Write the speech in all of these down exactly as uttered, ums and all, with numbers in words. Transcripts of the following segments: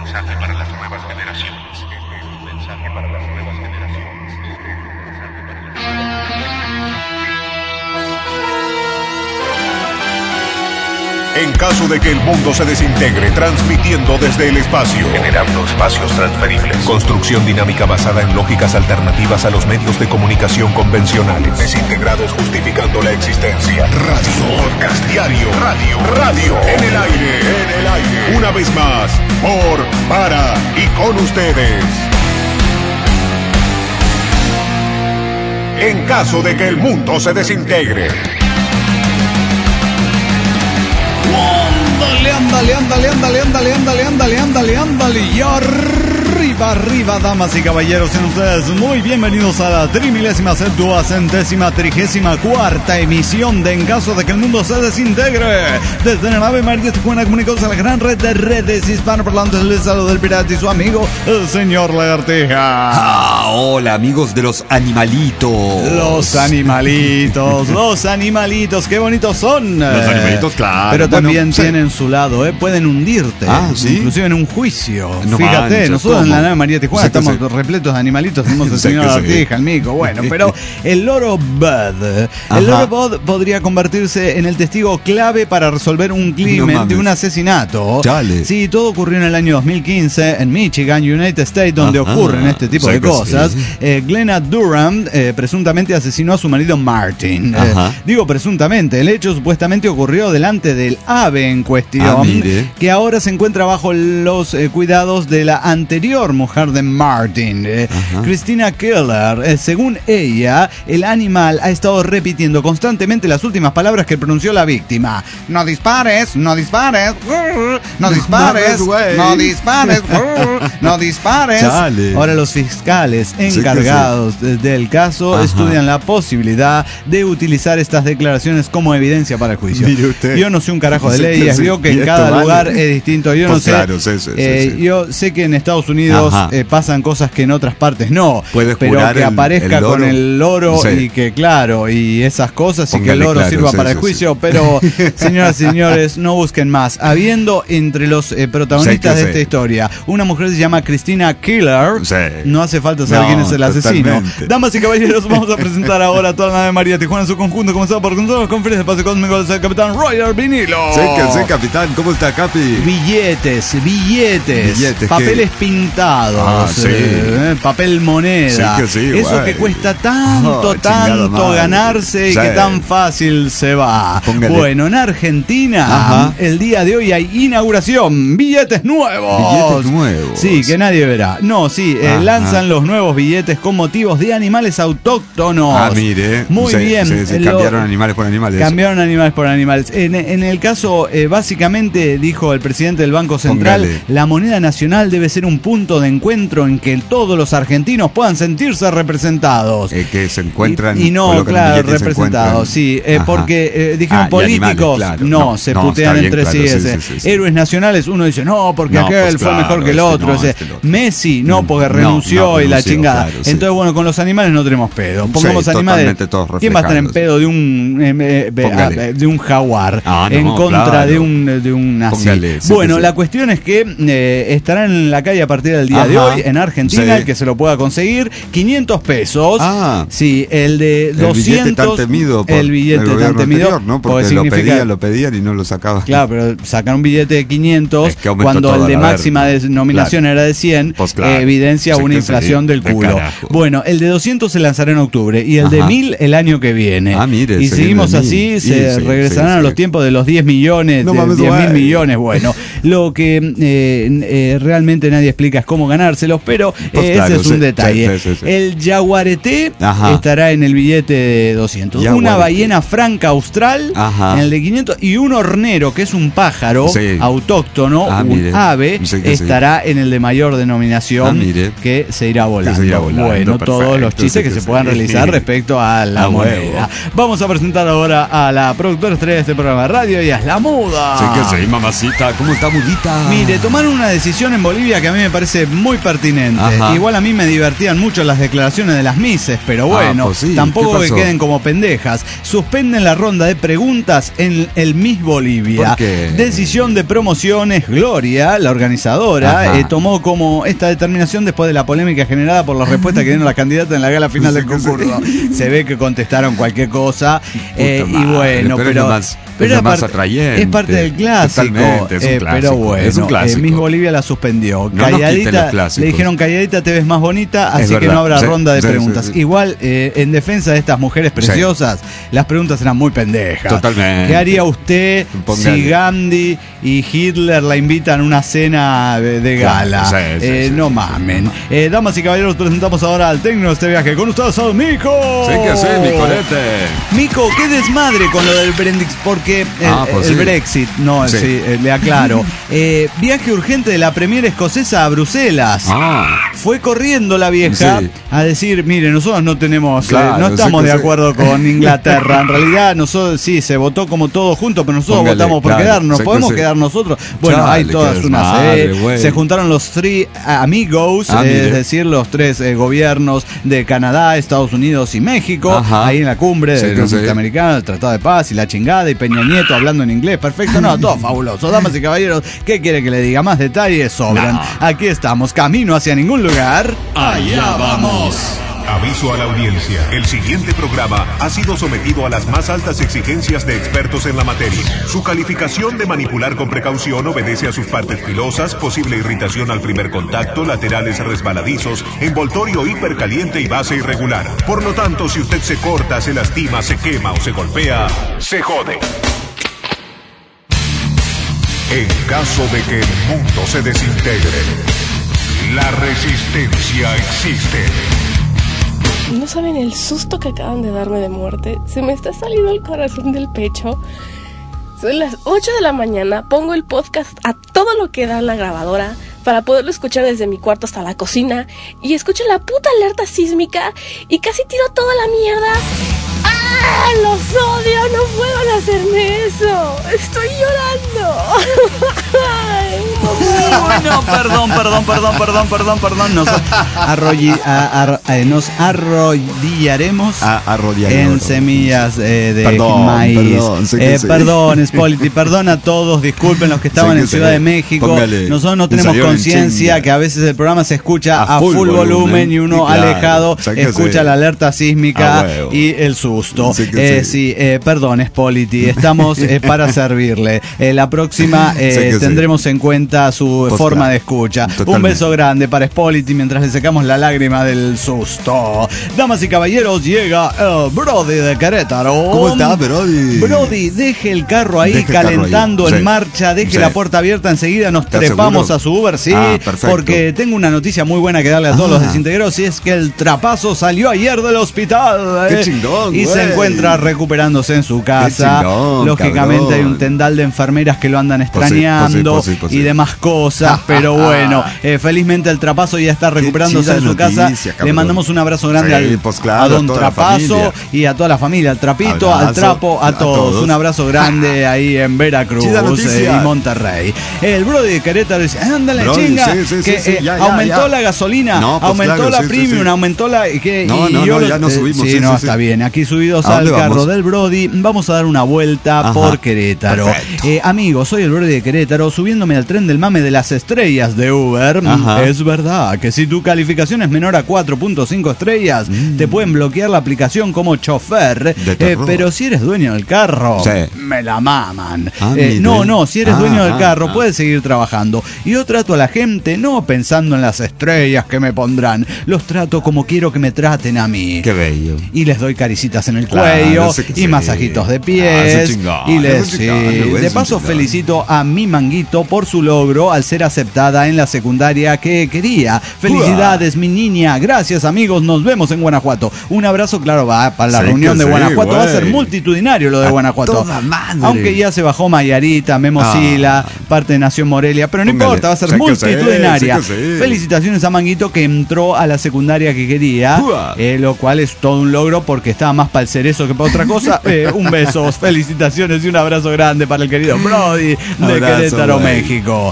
mensaje para las nuevas generaciones. Este es un mensaje para las nuevas generaciones. Este es un mensaje para las nuevas generaciones. En caso de que el mundo se desintegre, transmitiendo desde el espacio, Generando espacios transferibles. construcción dinámica basada en lógicas alternativas a los medios de comunicación convencionales, desintegrados justificando la existencia, radio, podcast diario, radio, radio, en el aire, en el aire, una vez más, por, para y con ustedes. En caso de que el mundo se desintegre. Ándale, ándale, ándale, ándale, ándale, ándale, ándale, ándale, y arriba, arriba, damas y caballeros, sean ustedes muy bienvenidos a la trimilésima, septuagésima, trigésima cuarta emisión de En caso de que el mundo se desintegre. Desde la nave María Tijuana, comunicados a la gran red de redes hispanoparlantes, les saluda el pirata y su amigo, el señor Lagartija. Ah, hola, amigos de los animalitos. Los animalitos, los animalitos, qué bonitos son. Los animalitos, claro. Pero también bueno, tienen sí. su lado, ¿eh? Pueden hundirte. Ah, ¿sí? Inclusive en un juicio. No Fíjate, manches, nosotros ¿cómo? en la nave María Tijuana Sé que estamos sí. repletos de animalitos. Tenemos el Sé señor que sí. Artija, el mico. Bueno, pero el loro Bud. Ajá. El loro Bud podría convertirse en el testigo clave para resolver un crimen No de un mames. asesinato. Dale. Sí, todo ocurrió en el año dos mil quince en Michigan, United States, donde Ajá. ocurren este tipo Sé de que cosas. sí. Eh, Glenna Durham eh, presuntamente asesinó a su marido Martin. Eh, Ajá. digo presuntamente, el hecho supuestamente ocurrió delante del ave en cuestión, Ah, mire. que ahora se encuentra bajo los eh, cuidados de la anterior mujer de Martin, eh, Ajá. Christina Keller. Eh, según ella, el animal ha estado repitiendo constantemente las últimas palabras que pronunció la víctima. No dispares, no dispares, no dispares, mames, güey. no dispares, no dispares. Chale. Ahora los fiscales que sí. encargados de- del caso Ajá. estudian la posibilidad de utilizar estas declaraciones como evidencia para el juicio. Mire usted. Yo no sé un carajo de Sí que leyes, sí. veo que Y en esto cada vale. lugar es distinto. Yo no Pues sé. claro, sí, sí, sí, eh, sí. Yo sé que en Estados Unidos Ajá. eh, pasan cosas que en otras partes no. Puede pero jurar que el- aparezca el loro. con el loro Sí. y que, claro, y esas cosas y que el Póngale loro claro, sirva sí, para sí, el juicio. Pero, señoras y señores, no busquen más. Habiendo entre los eh, protagonistas Sí que de sí. esta historia una mujer que se llama Christina Keller. Sí. No hace falta saber No, quién es el asesino. totalmente. Damas y caballeros, vamos a presentar ahora a toda la nave María Tijuana en su conjunto, comenzado por nosotros, conferencia de pase cósmico del capitán Roger Vinilo. Sí que sí, capitán. ¿Cómo está, Capi? Billetes, billetes, Billetes, papeles ¿qué? pintados, Ah, sí. eh, papel moneda. Sí que sí, Eso güey. que cuesta tanto, Oh, chingada tanto madre. ganarse y Sí. que tan fácil se va. Póngale. Bueno, en Argentina, Ajá. el día de hoy hay inauguración, billetes nuevos. Billetes nuevos. Sí, que nadie verá. No, sí, eh, Ajá. lanzan los nuevos billetes con motivos de animales autóctonos. Ah, mire. Muy Sí, bien. sí, sí, Lo- cambiaron animales por animales. Cambiaron animales por animales. En, en el caso, eh, básicamente, dijo el presidente del Banco Central, Póngale. la moneda nacional debe ser un punto de encuentro en que todos los argentinos puedan sentirse representados. Eh, que se encuentran. Y, y no, colocan claro, billetes, se representados, encuentran. sí, eh, Ajá. porque eh, dijeron Ah, y políticos, animales, claro. no, No, se no, putean está bien, entre claro, sí, sí, ese. sí, sí, sí. Héroes nacionales, uno dice, no, porque No, aquel pues fue claro, mejor que el este otro, no, ese. este el otro. Messi, no, porque No, renunció no, y la renunció, chingada. claro, sí. Entonces, bueno, con los animales no tenemos pedo. Pongamos Sí, animales. totalmente todos ¿Quién va a estar en reflejados. pedo de un eh, eh, eh, Póngale. de un jaguar Ah, no, en contra claro. de un de un así? Póngale, sí Bueno, que sí. la cuestión es que eh, estarán en la calle a partir del día Ajá. de hoy en Argentina, Sí. el que se lo pueda conseguir, quinientos pesos. Ah. Sí, el de El doscientos, billete tan temido por el billete el tan gobierno temido, anterior, ¿no? Porque, porque lo significa- pedían, lo pedían y no lo sacaban. Claro, pero sacar un billete de quinientos Es que aumentó cuando todo, el de a ver, máxima denominación claro. era de cien, Pues claro. eh, evidencia Sí una que inflación sí, del de culo. carajo. Bueno, el de doscientos se lanzará en octubre y el de Ajá. mil el año que viene. Ah, mire, y se seguimos viene de así, mil. se Sí, sí, regresarán sí, a los sí. tiempos de los diez millones, No de mames, diez mil güey. millones. Bueno, lo que eh, eh, realmente nadie explica es cómo ganárselos, pero Pues eh, claro, ese es un sí, detalle. sí, sí, sí. El jaguareté Ajá. estará en el billete de doscientos. Una Jaguareté. ballena franca austral Ajá. en el de quinientos y un hornero, que es un pájaro Sí. autóctono, Ah, un mire. ave, Sí que sí. estará en el de mayor denominación, Ah, mire. que se irá volando. se irá volando, Bueno, todos perfecto, los chistes sí que que se sí. puedan realizar respecto a la A moneda. huevo. Vamos a presentar ahora a la productora estrella de este programa de radio, y es la muda. Sí que sí, mamacita. ¿Cómo está, mudita? Mire, tomaron una decisión en Bolivia que a mí me parece parece muy pertinente. Ajá. Igual a mí me divertían mucho las declaraciones de las mises, pero bueno, ah, pues sí. tampoco que queden como pendejas. Suspenden la ronda de preguntas en el Miss Bolivia. ¿Por qué? Decisión de promociones. Gloria, la organizadora, eh, tomó como esta determinación después de la polémica generada por las respuestas que dieron las candidatas en la gala final del concurso. Se ve que contestaron cualquier cosa. Eh, y bueno, pero, pero, es más, pero es más parte, atrayente. Es parte del clásico. Totalmente, es un eh, clásico. Pero bueno, es un clásico. Eh, Miss Bolivia la suspendió. No Calladita, le dijeron calladita te ves más bonita, así que no habrá sí, ronda de sí, preguntas. Sí, sí. Igual, eh, en defensa de estas mujeres preciosas, sí. las preguntas eran muy pendejas. Totalmente. ¿Qué haría usted Póngale. si Gandhi y Hitler la invitan a una cena de, de gala? Sí, sí, eh, sí, no sí, mamen. Sí, eh, damas y caballeros, presentamos ahora al técnico de este viaje. Con ustedes, al Mico. Sí, que sí, Micolete. Mico, qué desmadre con lo del Brexit, porque el, ah, pues el sí. Brexit, no, sí. Sí, eh, le aclaro. eh, viaje urgente de la Premier escocesa a Bruselas. Ah. Fue corriendo la vieja sí. a decir, mire, nosotros no tenemos, claro, eh, no estamos sí, de sí. acuerdo con Inglaterra. En realidad, nosotros sí, se votó como todos juntos, pero nosotros Póngale, votamos por claro, quedarnos. sí, ¿Podemos sí. quedar nosotros? Bueno, Chale, hay todas unas. Madre, Eh, se juntaron los tres amigos, ah, eh, es decir, los tres eh, gobiernos de Canadá, Estados Unidos y México, Ajá. ahí en la cumbre sí, del no sé. norteamericano, el Tratado de Paz y la chingada, y Peña Nieto hablando en inglés. Perfecto, no, todo fabuloso. Damas y caballeros, ¿qué quiere que le diga? Más detalles sobran. No. Aquí estamos, camino hacia ningún lugar. Allá vamos. Aviso a la audiencia. El siguiente programa ha sido sometido a las más altas exigencias de expertos en la materia. Su calificación de manipular con precaución obedece a sus partes filosas, posible irritación al primer contacto, laterales resbaladizos, envoltorio hipercaliente y base irregular. Por lo tanto, si usted se corta, se lastima, se quema o se golpea, se jode. En caso de que el mundo se desintegre, la resistencia existe. No saben el susto que acaban de darme de muerte. Se me está saliendo el corazón del pecho. Son las ocho de la mañana. Pongo el podcast a todo lo que da en la grabadora para poderlo escuchar desde mi cuarto hasta la cocina. Y escucho la puta alerta sísmica y casi tiro toda la mierda. ¡Ah! ¡Los odio! ¡No puedan hacerme eso! ¡Estoy llorando! ¡Ay, mamá! No, perdón, perdón, perdón, perdón, perdón, perdón. Nos, arrolli, a, a, a, nos arrodillaremos a, en semillas eh, de perdón, maíz. Perdón, sí eh, sí. perdón, Spolity, perdón a todos. Disculpen los que estaban sí que en Ciudad de México. Póngale, nosotros no tenemos conciencia que a veces el programa se escucha a, a full, full volumen, volumen y uno claro, alejado escucha la alerta sísmica ah, y el susto. Sí, eh, sí. sí eh, perdón, Spolity, estamos eh, para servirle. Eh, la próxima eh, sí tendremos sí. en cuenta su Post forma de escucha. Totalmente. Un beso grande para Spolity mientras le secamos la lágrima del susto. Damas y caballeros, llega el Brody de Querétaro. ¿Cómo está, Brody? Brody, deje el carro ahí deje calentando carro ahí. en sí. marcha, deje sí. la puerta abierta enseguida, nos trepamos seguro? a su Uber, sí, ah, porque tengo una noticia muy buena que darle a todos ah. los desintegreros, y es que el trapazo salió ayer del hospital. Qué eh, chingón, y güey. se encuentra recuperándose en su casa. Chingón, lógicamente cabrón. Hay un tendal de enfermeras que lo andan extrañando pues sí, pues sí, pues sí. y demás cosas, pero bueno, eh, felizmente el trapazo ya está recuperándose en su noticia, casa. Cabrón. Le mandamos un abrazo grande sí, al, pues claro, a Don a Trapazo y a toda la familia, al Trapito, abrazo, al Trapo, a, a todos. todos. Un abrazo grande ahí en Veracruz eh, y Monterrey. El Brody de Querétaro dice, ándale, Brody, chinga, sí, sí, que sí, sí, eh, ya, aumentó ya. la gasolina, no, pues aumentó claro, la sí, premium, sí, sí. aumentó la... Que, no, y, no, y yo no, lo, ya no subimos. Sí, sí, no, sí, está sí. bien. Aquí subidos al carro vamos? del Brody, vamos a dar una vuelta Ajá, por Querétaro. Eh, amigos, soy el Brody de Querétaro, subiéndome al tren del mame de las estrellas de Uber. Ajá. Es verdad que si tu calificación es menor a cuatro punto cinco estrellas, mm. te pueden bloquear la aplicación como chofer. Eh, pero si eres dueño del carro, sí. me la maman. Ah, eh, no, no, si eres ah, dueño del carro, ah, puedes seguir trabajando. Y yo trato a la gente no pensando en las estrellas que me pondrán, los trato como quiero que me traten a mí. Qué bello. Y les doy caricitas en el cuello, claro, y sí. masajitos de pies. Ah, chingón, y les sí. De paso felicito a mi manguito por su logro al ser aceptada en la secundaria que quería. Felicidades, Uah. mi niña. Gracias, amigos. Nos vemos en Guanajuato. Un abrazo, claro, va para la sí, reunión de sí, Guanajuato. Wey. Va a ser multitudinario lo de a Guanajuato. Aunque ya se bajó Mayarita, Memosila, ah. parte de Nación Morelia, pero no Póngale. importa, va a ser sí multitudinaria. Sí, sí. Felicitaciones a Manguito que entró a la secundaria que quería, eh, lo cual es todo un logro porque estaba más para el cerezo que para otra cosa. Eh, un beso, felicitaciones y un abrazo grande para el querido Brody de abrazo, Querétaro, wey. México. Hola.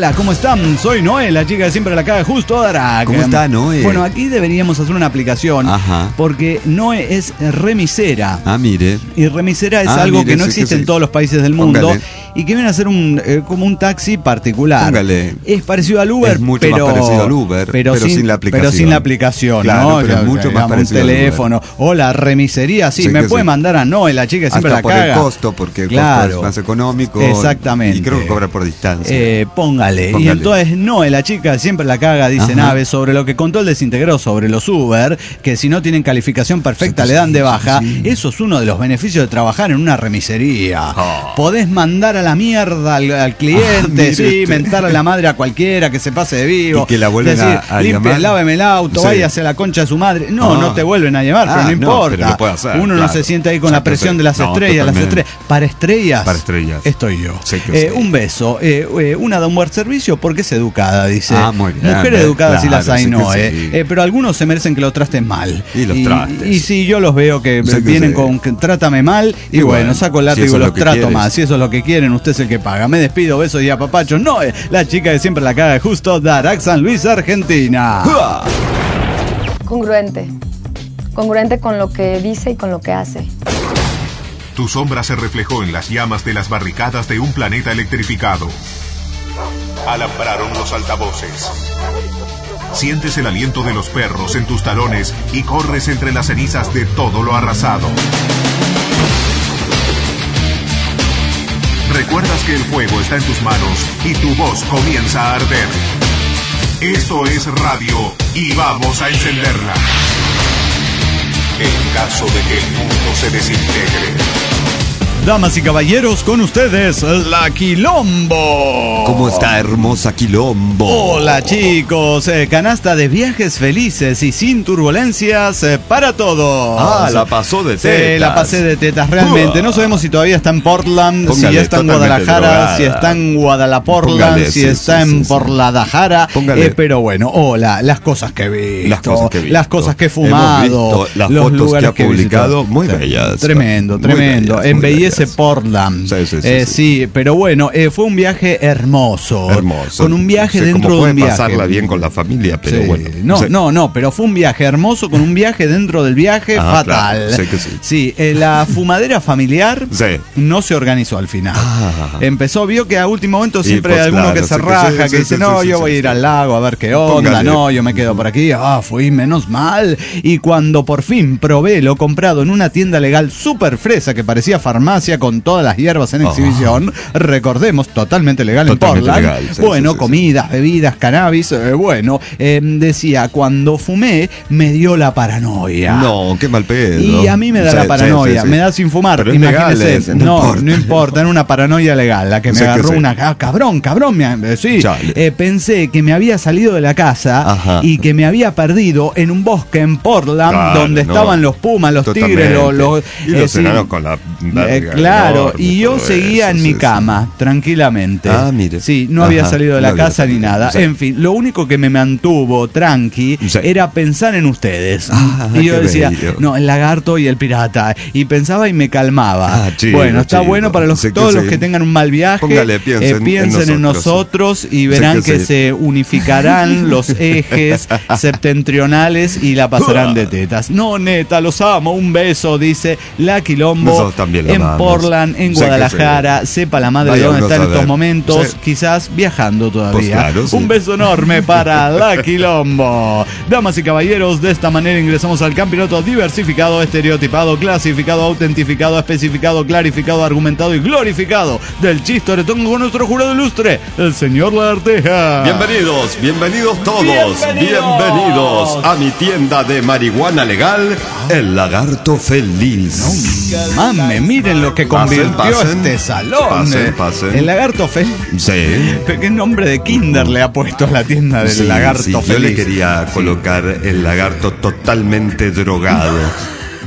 Hola, ¿cómo están? Soy Noé, la chica de siempre la caga justo ahora. ¿Cómo está, Noé? Bueno, aquí deberíamos hacer una aplicación. Ajá. Porque Noé es remisera. Ah, mire. Y remisera es Ah, algo mire, que no sí, existe que sí. en todos los países del mundo. Póngale. Y que viene a ser un eh, como un taxi particular. Póngale. Es parecido al Uber, Es mucho pero, más parecido al Uber, pero sin la aplicación. Pero sin la aplicación, Claro, ¿no? pero Ya, es mucho ya, más un parecido al teléfono. Hola, remisería, sí, Sí me que puede sí. mandar a Noé, la chica que siempre Hasta la por caga. el costo, porque el Claro. costo es más económico. Exactamente. Y creo que cobra por distancia. Eh, póngale. Póngale. Y entonces Noé, la chica siempre la caga, dice Ajá. Nave, sobre lo que contó el desintegrado sobre los Uber, que si no tienen calificación perfecta Sí, le dan de sí, baja. sí. Eso es uno de los beneficios de trabajar en una remisería. Oh. Podés mandar a la mierda al, al cliente, Ah, mire sí, usted. mentar a la madre a cualquiera que se pase de vivo. Y que la vuelven decir, a- a limpie, llamar. láveme el auto, Sí. váyase a la concha de su madre. No, Ah. no te vuelven a llamar, pero Ah, no no, importa. pero lo puede hacer, Uno no claro. se siente ahí con Ya la que presión sé. de las No, estrellas, las totalmente. estrellas. Para estrellas. Para estrellas. Estoy yo. Sé que Eh, sí. un beso. Eh, eh, una da un buen servicio porque es educada, dice. Ah, muy bien. Mujeres educadas sí Claro, las hay, sí que no, sí. eh. Eh, pero algunos se merecen que lo traten mal. Y los trates. Y sí, yo los veo que Sí que vienen sí. con que trátame mal y, Y bueno, bueno, saco el si látigo eso y es los lo que trato quieres. más. Si eso es lo que quieren, usted es el que paga. Me despido, besos y apapachos. No, eh, la chica que siempre la caga justo de Arax, San Luis, Argentina. Congruente. Congruente con lo que dice y con lo que hace. Tu sombra se reflejó en las llamas de las barricadas de un planeta electrificado. Alambraron los altavoces. Sientes el aliento de los perros en tus talones y corres entre las cenizas de todo lo arrasado. Recuerdas que el fuego está en tus manos y tu voz comienza a arder. Esto es radio y vamos a encenderla. En caso de que el mundo se desintegre. Damas y caballeros, con ustedes, la Quilombo. ¿Cómo está, hermosa Quilombo? Hola chicos, eh, canasta de viajes felices y sin turbulencias eh, para todos. Ah, la pasó de Sí, tetas. la pasé de tetas realmente. No sabemos si todavía está en Portland, Póngale, si está en totalmente Guadalajara, drogada. si está en Guadalaportland, Póngale, si sí, está sí, en sí, sí. Porladajara. Póngale. Eh, pero bueno, hola, las cosas que he visto, Las cosas que he visto. las cosas que he Hemos fumado, visto las los fotos lugares que ha he visitado. publicado, muy Sí, bellas. Tremendo, Muy tremendo. bellas, muy Embellece bellas. Portland. Sí, sí, sí, Eh, sí. sí, pero bueno, eh, fue un viaje hermoso. Hermoso. Con un viaje Sí, dentro como de un puede viaje. pasarla bien con la familia, pero Sí. bueno. No, Sí. no, no, pero fue un viaje hermoso con un viaje dentro del viaje Ah, fatal. claro, sé que sí. Sí, eh, la fumadera familiar Sí. no se organizó al final. Ah. Empezó, vio que a último momento Y, siempre pues, hay alguno claro, que se sí que raja, sí, que sí, dice, sí, no, sí, yo sí, voy a sí. ir al lago a ver qué onda, Póngale. no, yo me quedo por aquí, ah, fui menos mal. Y cuando por fin probé lo comprado en una tienda legal súper fresa que parecía farmacia con todas las hierbas en Oh. exhibición, recordemos, totalmente legal Totalmente en Portland. legal, sí, bueno, sí, sí, comidas, bebidas, cannabis, eh, bueno, eh, decía, cuando fumé me dio la paranoia. No, qué mal pedo. Y a mí me da Sí, la sí, paranoia, sí, sí. me da sin fumar, Pero es imagínese. legal, es, no no, importa. no importa, era una paranoia legal, la que me Sí que agarró sí. una ah, cabrón, cabrón, me, eh, sí. Chale. Eh, pensé que me había salido de la casa Ajá. y que me había perdido en un bosque en Portland, Claro, donde no. estaban los pumas, los Totalmente. tigres, los, los, Y los eh, sí. enanos con la Eh, verga claro, enorme, y yo todo seguía eso, en sí, mi sí. cama, tranquilamente. Ah, mire. Sí, no Ajá, había salido de la no había casa ni salido, nada. sí. En fin, lo único que me mantuvo tranqui Sí. era pensar en ustedes. Ah, y yo qué decía, bello. no, el lagarto y el pirata. Y pensaba y me calmaba. Ah, chido, bueno, está chido. bueno para los, Sé que todos los sí. que tengan un mal viaje. Póngale, piensen eh, en piensen en nosotros. nosotros y verán Sé que, que sí. se unificarán los ejes septentrionales y la pasarán de tetas. No, neta, los amo. Un beso, dice la Quilombo. Nosotros también la en amamos. Portland, en Sé que Guadalajara. Sepa la madre Vaya dónde uno está en a estos saber. momentos. Sí. Quizás viajando todavía. Pues claro, sí. Un beso enorme para la Quilombo. Damas y caballeros, de esta manera ingresamos al campeonato diversificado, estereotipado, clasificado, autentificado, especificado, clarificado, argumentado y glorificado del chistoretón con nuestro jurado ilustre, el señor Lagarteja. Bienvenidos, bienvenidos todos, Bienvenidos. bienvenidos a mi tienda de marihuana legal, El Lagarto Feliz. Mame, miren lo que Pasen, convirtió pasen. este salón. Pasen, eh. pasen. El lagarto feliz. Sí. ¿Qué nombre de kinder le ha puesto a la tienda del Sí, lagarto sí, feliz? yo le quería colocar el lagarto totalmente drogado.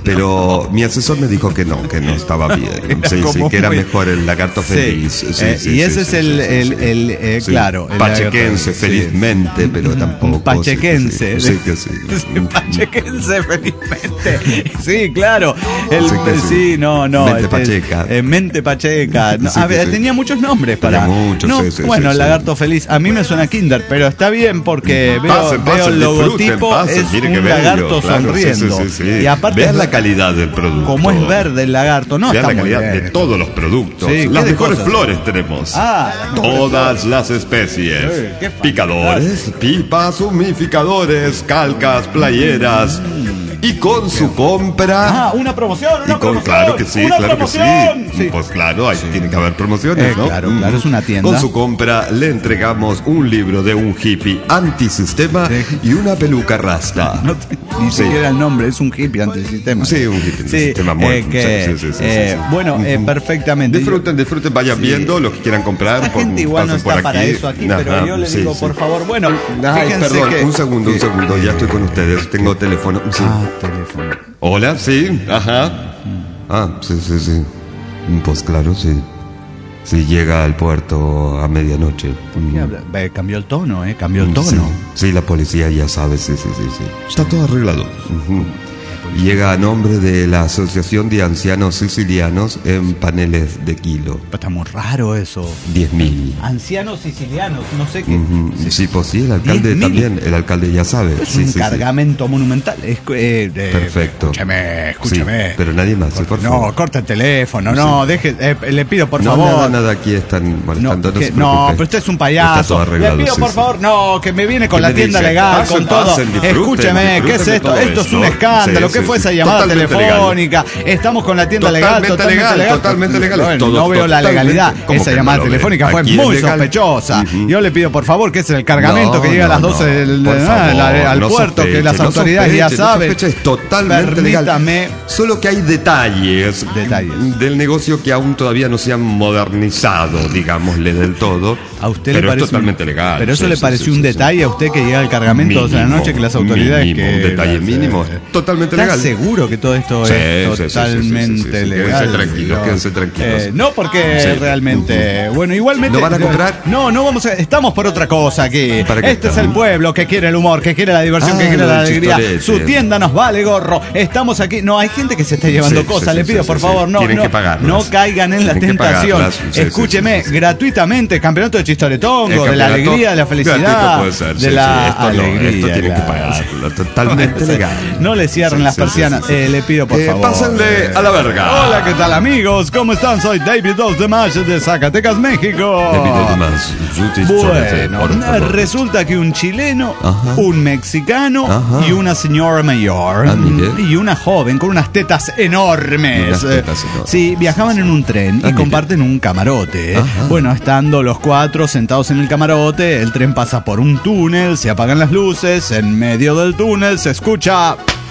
pero mi asesor me dijo que no, que no estaba bien. Sí, sí, que era muy... mejor el lagarto feliz. Sí, sí, eh, sí, y sí, ese sí, es el, sí, el, sí, el, el eh, sí. claro. El Pachequense, sí. felizmente, pero tampoco. Pachequense. Sí, que sí. sí, sí. Pachequense, felizmente. Sí, claro. El, sí, sí, sí. no, no. Mente este, Pacheca. Eh, mente Pacheca. No, Sí, a ver, sí. tenía muchos nombres para. Tenía muchos, no, sí, sí, bueno, sí, el sí. lagarto feliz. A mí me suena Kinder, pero está bien porque veo, Pasen, veo pasen, el logotipo. disfruten, pasen, es mire un qué bello, lagarto claro, sonriendo. sí, sí, sí, sí. Y aparte. Vean la calidad del producto. Como es verde el lagarto, no Vean está la muy calidad bien. de todos los productos. Sí, las ¿qué mejores cosas? flores tenemos. Ah, las mejores todas las especies. Sí, qué Picadores, pipas, humidificadores, calcas, playeras. Y con su compra. Ah, una promoción, una y con, promoción. claro que sí, una claro que sí. promoción. Sí. Pues claro, ahí tiene que haber promociones, Eh, ¿no? claro, claro, es una tienda. Con su compra le entregamos un libro de un hippie antisistema Sí. y una peluca rasta. No te- ni Sí. siquiera el nombre, es un hippie antisistema. Sí, un hippie antisistema eh, muerto. que, Sí, sí, sí, sí, eh, sí, sí. Bueno, eh, Ujú. perfectamente. Disfruten, disfruten, vayan Sí. viendo lo que quieran comprar. La por- gente igual no pasen por está para aquí. eso aquí, Ajá, pero yo le sí, digo, sí. por favor, bueno, Ay, fíjense perdón, que... un segundo, un segundo, ya estoy con ustedes. Tengo teléfono. Sí. Ah, teléfono. Hola, sí, ajá. Ah, sí, sí, sí. Pues claro, sí. Sí, llega al puerto a medianoche. ¿Qué habla? Ve, cambió el tono, ¿eh? Cambió el tono. Sí, sí, la policía ya sabe, sí, sí, sí, sí. Está todo arreglado. Ujú. Llega a nombre de la Asociación de Ancianos Sicilianos en paneles de kilo. Está muy raro eso. diez mil. Ancianos sicilianos, no sé qué. Ujú. Sí, pues sí, el alcalde diez mil. también, el alcalde ya sabe. Es Sí, un sí, sí. cargamento monumental. Es, eh, de- Perfecto. Escúcheme, escúcheme. Sí, pero nadie más, sí, por no, favor. corta el teléfono, no, deje, eh, le pido por no, favor. nada, nada, aquí están No, molestando. No, que- se no, preocupe. pero usted es un Está payaso. todo arreglado, Le pido sí, por sí. favor, no, que me viene con ¿Qué la me tienda dice? legal, Pasen, con todo. pasen, disfruten, Escúcheme, ¿qué disfruten es de esto? todo Esto es esto. un escándalo. Sí, ¿Qué sí, fue sí. esa llamada Totalmente telefónica? Estamos con la tienda legal, Totalmente totalmente legal, legal. totalmente legal. Bueno, Todo no veo la totalmente- legalidad. ¿Cómo Esa que no llamada lo ve? telefónica fue Aquí es muy legal. sospechosa. Ujú. Yo le pido por favor que es el cargamento No, que llega a las no, doce no. del, Por de- favor, la- al no puerto, que sospeche, las no autoridades ya sospeche, no saben. sospeche, es totalmente legal. Permítame. Solo que hay detalles, Detalles. del negocio que aún todavía no se han modernizado, digámosle del todo. A usted pero le parece es totalmente un, legal. Pero eso Sí, le sí, pareció sí, un sí, detalle sí. a usted que llega el cargamento doce de la noche, que las autoridades mínimo, que un detalle las, mínimo, eh, totalmente ¿Estás legal. seguro que todo esto Sí, es sí, sí, sí, totalmente sí, sí, sí, sí. legal? Quédense tranquilos, No. quédense tranquilos. Eh, no, porque Sí. realmente, bueno, igualmente. ¿No van a comprar? No, no vamos a. Estamos por otra cosa aquí. ¿Para qué Este es están? el pueblo que quiere el humor, que quiere la diversión, Ah, que quiere lo la del alegría. chistorete. Su tienda nos vale gorro. Estamos aquí. No, hay gente que se está llevando Sí, cosas. sí, Le sí, pido sí, por sí, favor, sí. no, Tienen no, que pagarlas. no caigan en la Tienen que tentación. pagarlas. Sí, sí, Escúcheme, sí, sí, sí. gratuitamente, campeonato de chistoretongo, El de la campeonato alegría, de la felicidad, gratuito puede ser, de sí, la sí, esto no, alegría. esto tienen que claro. pagarlo, totalmente legal. No le cierren Sí, las sí, persianas, sí, sí, sí. eh, le pido por Eh, favor. pásenle a la verga. Hola, ¿qué tal amigos? ¿Cómo están? Soy David Dos de Mayo de Zacatecas, México. David Tomás, su chistorete, Bueno, por favor. resulta que un chileno, Ajá. un mexicano Ajá. y una señora mayor Ah, mire. y una joven con unas tetas enormes. Unas tetas enormes. Sí, viajaban en un tren Ah, y mire. comparten un camarote. Ajá. Bueno, estando los cuatro sentados en el camarote, el tren pasa por un túnel, se apagan las luces, en medio del túnel se escucha...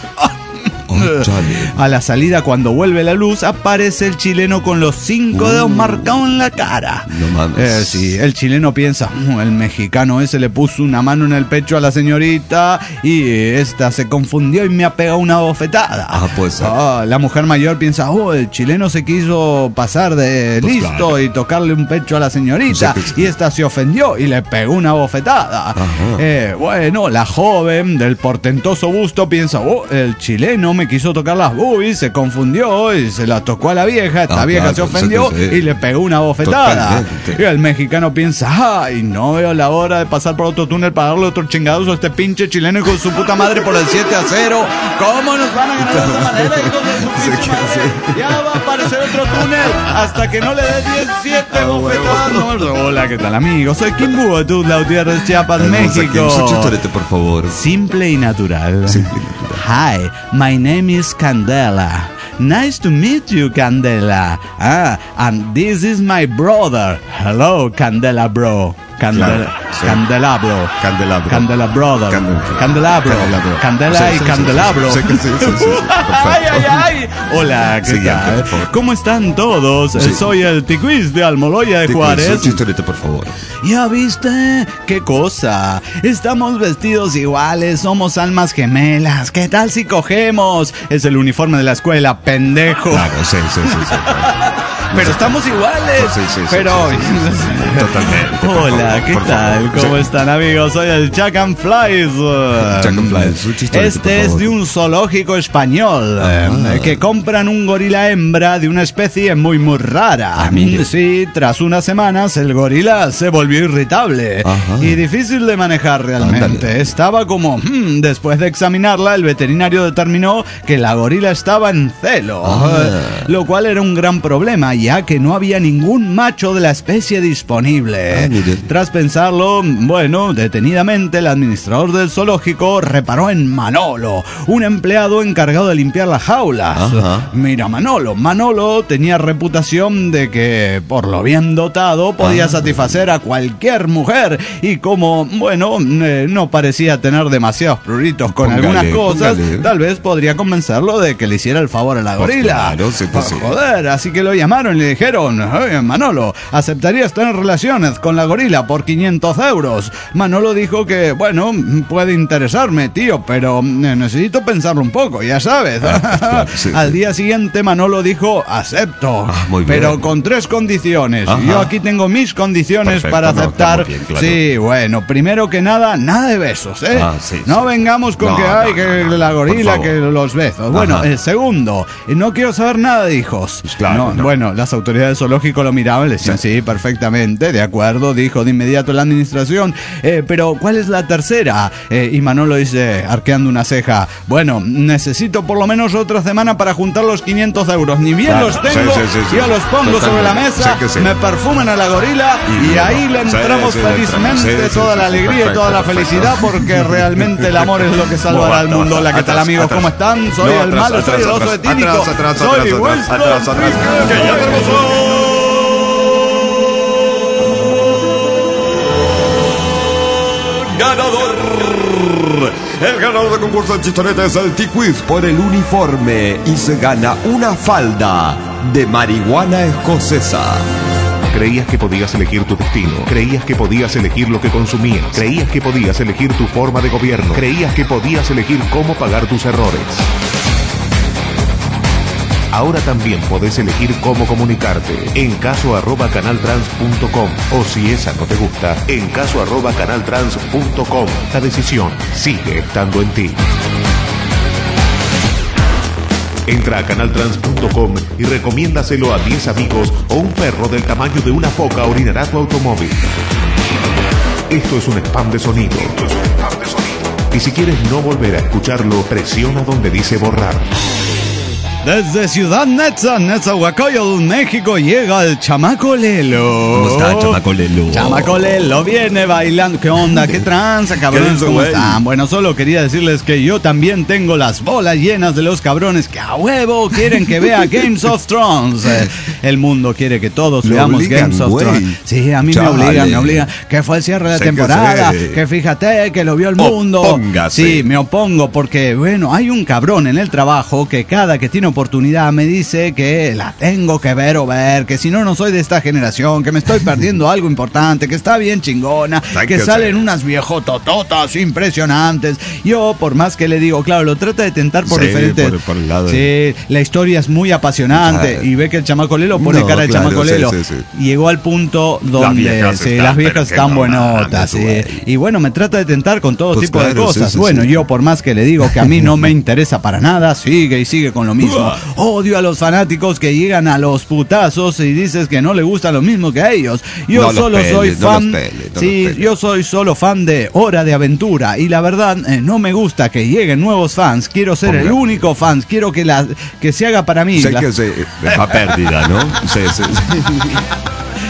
Oh, chale. A la salida, cuando vuelve la luz, aparece el chileno con los cinco dedos marcados en la cara. No mames. Eh, sí, el chileno piensa, "Mm, el mexicano ese le puso una mano en el pecho a la señorita y esta se confundió y me ha pegado una bofetada. Ah, pues, ser. Ah, la mujer mayor piensa, oh, el chileno se quiso pasar de Pues listo claro. y tocarle un pecho a la señorita Sí, sí. y esta se ofendió y le pegó una bofetada. Ajá. Eh, bueno, la joven del portentoso busto piensa, oh, el chileno me quiso tocar las boobies, se confundió y se la tocó a la vieja. Esta Ah, vieja claro, se ofendió sí, sí, sí. y le pegó una bofetada. Totalmente. Y el mexicano piensa, ay, no veo la hora de pasar por otro túnel para darle otro chingados a este pinche chileno con su puta madre por el siete a cero. ¿Cómo nos van a ganar de esa manera, hijos de su Sí, pinche que madre? Ya va a aparecer otro túnel hasta que no le dé diecisiete Ah, bofetadas. No, hola, ¿qué tal, amigos? Soy Kim Búho, de Tuzla Gutiérrez, Chiapas, Hermosa, Kim, México. su chistorete, por favor. Simple y natural. Simple y natural. Hi, my name is Candela. Nice to meet you, Candela. Ah, and this is my brother. Hello, Candela bro. Candela, Claro, sí. Candelabro. Candelabro. Candelabro. Candel- Candelabro. Candelabro. Candela Sí, y sí, sí, candelabro. sí, sí, sí, sí, sí, sí, Ay, perfecto. ay, ay. Hola, ¿qué Siguiente, tal? por favor. ¿Cómo están todos? Sí. Soy el Tiquiz de Almoloya de Te Juárez. cuento, chistorete, por favor. ¿Ya viste? ¿Qué cosa? Estamos vestidos iguales, somos almas gemelas. ¿Qué tal si cogemos? Es el uniforme de la escuela, pendejo. Claro, sí, sí, sí, sí. Pero estamos iguales. Sí, sí, sí, Pero... sí, sí, sí. Totalmente. por Hola, favor, ¿qué por tal? favor. ¿Cómo Sí. están, amigos? Soy el Chuck and Flies. Chuck and Flies, un chistolete, por Este es favor. de un zoológico español Ah. eh, que compran un gorila hembra de una especie muy muy rara. Ah, mire. Sí, tras unas semanas el gorila se volvió irritable Ajá. y difícil de manejar realmente. Ándale. Estaba como... hmm, después de examinarla, el veterinario determinó que la gorila estaba en celo, Ah. eh, lo cual era un gran problema, ya que no había ningún macho de la especie disponible. Ah, mire. Tras pensarlo, bueno, detenidamente el administrador del zoológico reparó en Manolo, un empleado encargado de limpiar las jaulas. Ajá. Mira, Manolo, Manolo tenía reputación de que, por lo bien dotado, podía Ah. satisfacer a cualquier mujer y como, bueno, eh, no parecía tener demasiados pruritos con Póngale, algunas cosas, póngale. tal vez podría convencerlo de que le hiciera el favor a la Pues gorila. claro, sí, pues Ah, sí. Joder, así que lo llamaron y le dijeron: "Oye, Manolo, ¿aceptarías tener relaciones con la gorila por quinientos euros? Manolo dijo que, bueno, puede interesarme, tío, pero eh, necesito pensarlo un poco, ya sabes. claro, sí, Al sí. día siguiente Manolo dijo: acepto, Ah, muy bien. pero con tres condiciones. Ajá. Yo aquí tengo mis condiciones Perfecto, para no, aceptar. está muy bien, claro. Sí, bueno, primero que nada, nada de besos, ¿eh? Ah, sí, no sí. vengamos con No, que no, hay no, que no, la por gorila, favor. que los besos. Bueno, Ajá. el segundo, no quiero saber nada de hijos. Pues claro, No, no. Bueno, las autoridades del zoológico lo miraban y le decían: sí, perfectamente, de acuerdo, dijo de inmediato la administración. Eh, pero, ¿cuál es la tercera? Eh, y Manolo dice, arqueando una ceja: bueno, necesito por lo menos otra semana para juntar los quinientos euros. Ni bien Claro, los tengo, sí, sí, sí, sí. yo los pongo sobre la Totalmente. mesa, Sé que sí. me perfuman a la gorila y, Y ahí le sí, entramos sí, le entramos. felizmente Sí, sí, toda sí, la sí, alegría y perfecto, toda la perfecto. felicidad, porque realmente el amor es lo que salvará al mundo. Hola, ¿qué tal, Atrás, amigos? atrás. ¿Cómo están? Soy No, el atrás, malo, soy atrás, el oso atrás, etílico, atrás, atrás, soy atrás, atrás, Winston atrás, atrás, Enrique, que ya tenemos ganador. El ganador del concurso del chistorete es el T-Quiz por el uniforme y se gana una falda de marihuana escocesa. Creías que podías elegir tu destino, creías que podías elegir lo que consumías, creías que podías elegir tu forma de gobierno, creías que podías elegir cómo pagar tus errores. Ahora también podés elegir cómo comunicarte en caso arroba canaltrans punto com o si esa no te gusta, en caso arroba canaltrans punto com. La decisión sigue estando en ti. Entra a canaltrans punto com y recomiéndaselo a diez amigos o un perro del tamaño de una foca orinará tu automóvil. Esto es un spam de sonido. Esto es un spam de sonido. Y si quieres no volver a escucharlo, presiona donde dice borrar. Desde Ciudad Netza, Netzahualcoyotl, México, llega el Chamaco Lelo. ¿Cómo está, Chamaco Lelo? Chamaco Lelo viene bailando. ¿Qué onda? ¿Qué tranza, cabrones? dice, ¿Cómo güey? están? Bueno, solo quería decirles que yo también tengo las bolas llenas de los cabrones que a huevo quieren que vea Games of Thrones. Eh, El mundo quiere que todos Lo veamos obligan, Games of güey. Thrones. Sí, a mí Chale. me obligan, me obligan. Que fue el cierre de la Sé que temporada. sé. Que fíjate, que lo vio el mundo. Opóngase. Sí, me opongo porque, bueno, hay un cabrón en el trabajo que cada que tiene oportunidad me dice que la tengo que ver o ver, que si no, no soy de esta generación, que me estoy perdiendo algo importante, que está bien chingona, Hay que que salen ser. unas viejotototas impresionantes. Yo, por más que le digo, claro, lo trata de tentar por Sí, diferentes... por- por el lado de- Sí, la historia es muy apasionante Claro. y ve que el Chamaco Lelo pone No, cara de claro, Chamaco sí, Lelo. sí, sí. Llegó al punto donde viejas sí, están, las pero viejas que están no buenotas, mames, sí. güey. Y bueno, me trata de tentar con todo Pues tipo de claro, sí, cosas. sí, bueno, sí. yo por más que le digo que a mí no me interesa para nada, sigue y sigue con lo mismo. Odio a los fanáticos que llegan a los putazos y dices que no le gusta lo mismo que a ellos. Yo No los solo peles, soy no fan, los peles, no sí, los peles. yo soy solo fan de Hora de Aventura y la verdad eh, no me gusta que lleguen nuevos fans. Quiero ser el Ponga. único fan, quiero que la que se haga para mí. Sé La- que se, es a pérdida, ¿no? Sí, sí, sí.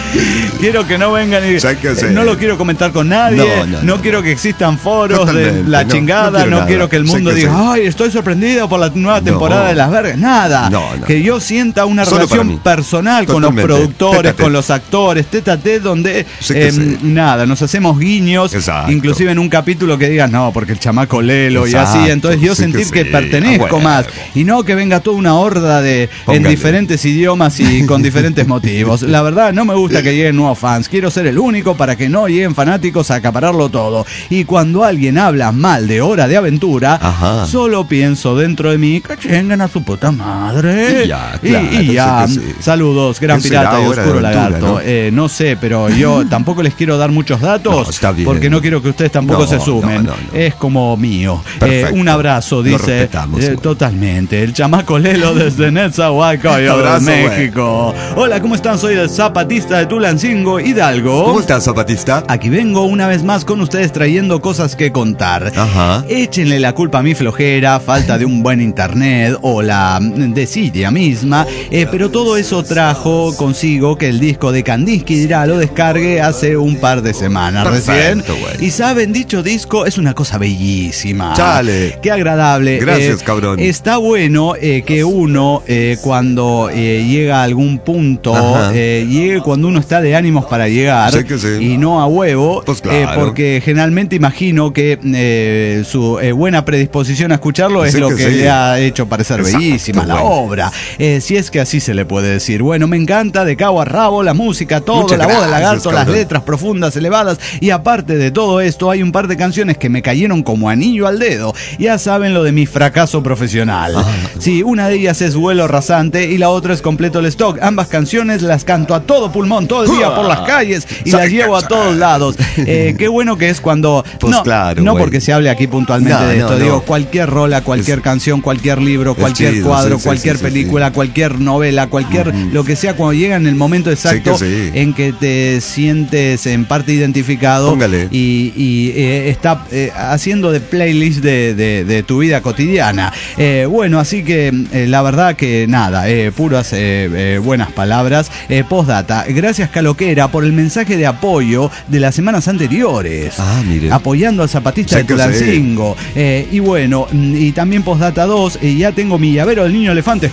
Quiero que no vengan y... ¿Sabes qué hacer? No lo quiero comentar con nadie. No, no, No, no. quiero que existan foros Totalmente, de la no, chingada. no quiero No, nada. quiero que el ¿Sabes mundo qué diga, hacer? ay, estoy sorprendido por la nueva No. temporada de Las Vergas. Nada. No, no. Que yo sienta una Solo para relación mí. personal con los Totalmente. productores, Tete a tete. con los actores, tete a tete, donde Sí que eh, sí. nada, nos hacemos guiños. Exacto. Inclusive en un capítulo que digas, no, porque el chamaco Lelo y Exacto, así. Entonces yo sí que sentir que, sí. pertenezco Ah, bueno. más. Y no que venga toda una horda de en Póngale. diferentes idiomas y con diferentes motivos. La verdad, no me gusta que lleguen nuevos fans. Quiero ser el único para que no lleguen fanáticos a acapararlo todo. Y cuando alguien habla mal de Hora de Aventura, Ajá. solo pienso dentro de mí, que chengan a su puta madre. Y ya, Y- claro, y ya. sí que sí. Saludos, Gran ¿Qué será Pirata y Hora de Oscuro Aventura, Lagarto. no? Eh, no sé, pero yo tampoco les quiero dar muchos datos No, está bien. porque no quiero que ustedes tampoco No, se sumen. no, no, no. Es como mío. Eh, Perfecto. un abrazo, Lo dice. respetamos, eh, güey. totalmente. El chamaco Lelo desde Netzahualcoyo, Abrazo, güey. México. Hola, ¿cómo están? Soy el zapatista de Tulancingo, Hidalgo. ¿Cómo estás, zapatista? Aquí vengo una vez más con ustedes trayendo cosas que contar. Ajá. Échenle la culpa a mi flojera, falta de un buen internet o la desidia misma, eh, pero todo eso trajo consigo que el disco de Kandinsky Dirá lo descargue hace un par de semanas recién. Perfecto, güey. Y saben, dicho disco es una cosa bellísima. Chale. Qué agradable. Gracias, Eh, cabrón. Está bueno eh, que uno eh, cuando eh, llega a algún punto, Ajá. eh, llegue cuando uno está de ánimos para llegar Sí que sí. y no a huevo, Pues eh, claro. porque generalmente imagino que eh, su eh, buena predisposición a escucharlo es Sí lo que que sí. le ha hecho parecer Exacto, bellísima la güey. obra. Eh, si es que así se le puede decir. Bueno, me encanta de cabo a rabo la música, todo, Muchas la voz del gracias, lagarto, las cabrón. letras profundas, elevadas. Y aparte de todo esto, hay un par de canciones que me cayeron como anillo al dedo. Ya saben lo de mi fracaso profesional. Ah. Sí, una de ellas es Vuelo Rasante y la otra es Completo el Stock. Ambas canciones las canto a todo pulmón, todo el día por las calles y las llevo a todos lados. Eh, qué bueno que es cuando... Pues no, claro, no güey. porque se hable aquí puntualmente No, de esto. no, Digo, no. cualquier rola, cualquier Es- canción, cualquier libro, es cualquier chido, cuadro, sí, sí, cualquier sí, sí, película, sí. cualquier novela, cualquier... Lo que sea, cuando llega en el momento exacto sí. en que te sientes en parte identificado Póngale. y, y, eh, está eh, haciendo de playlist de, de- de tu vida cotidiana. Eh, bueno, así que eh, la verdad que nada, eh, puras eh, eh, buenas palabras. Eh, postdata, gracias Caloquera por el mensaje de apoyo de las semanas anteriores. Ah, mire. Apoyando al zapatista Sé de que Tulancingo. Eh, y bueno, mm, y también postdata dos, eh, ya tengo mi llavero del niño elefante.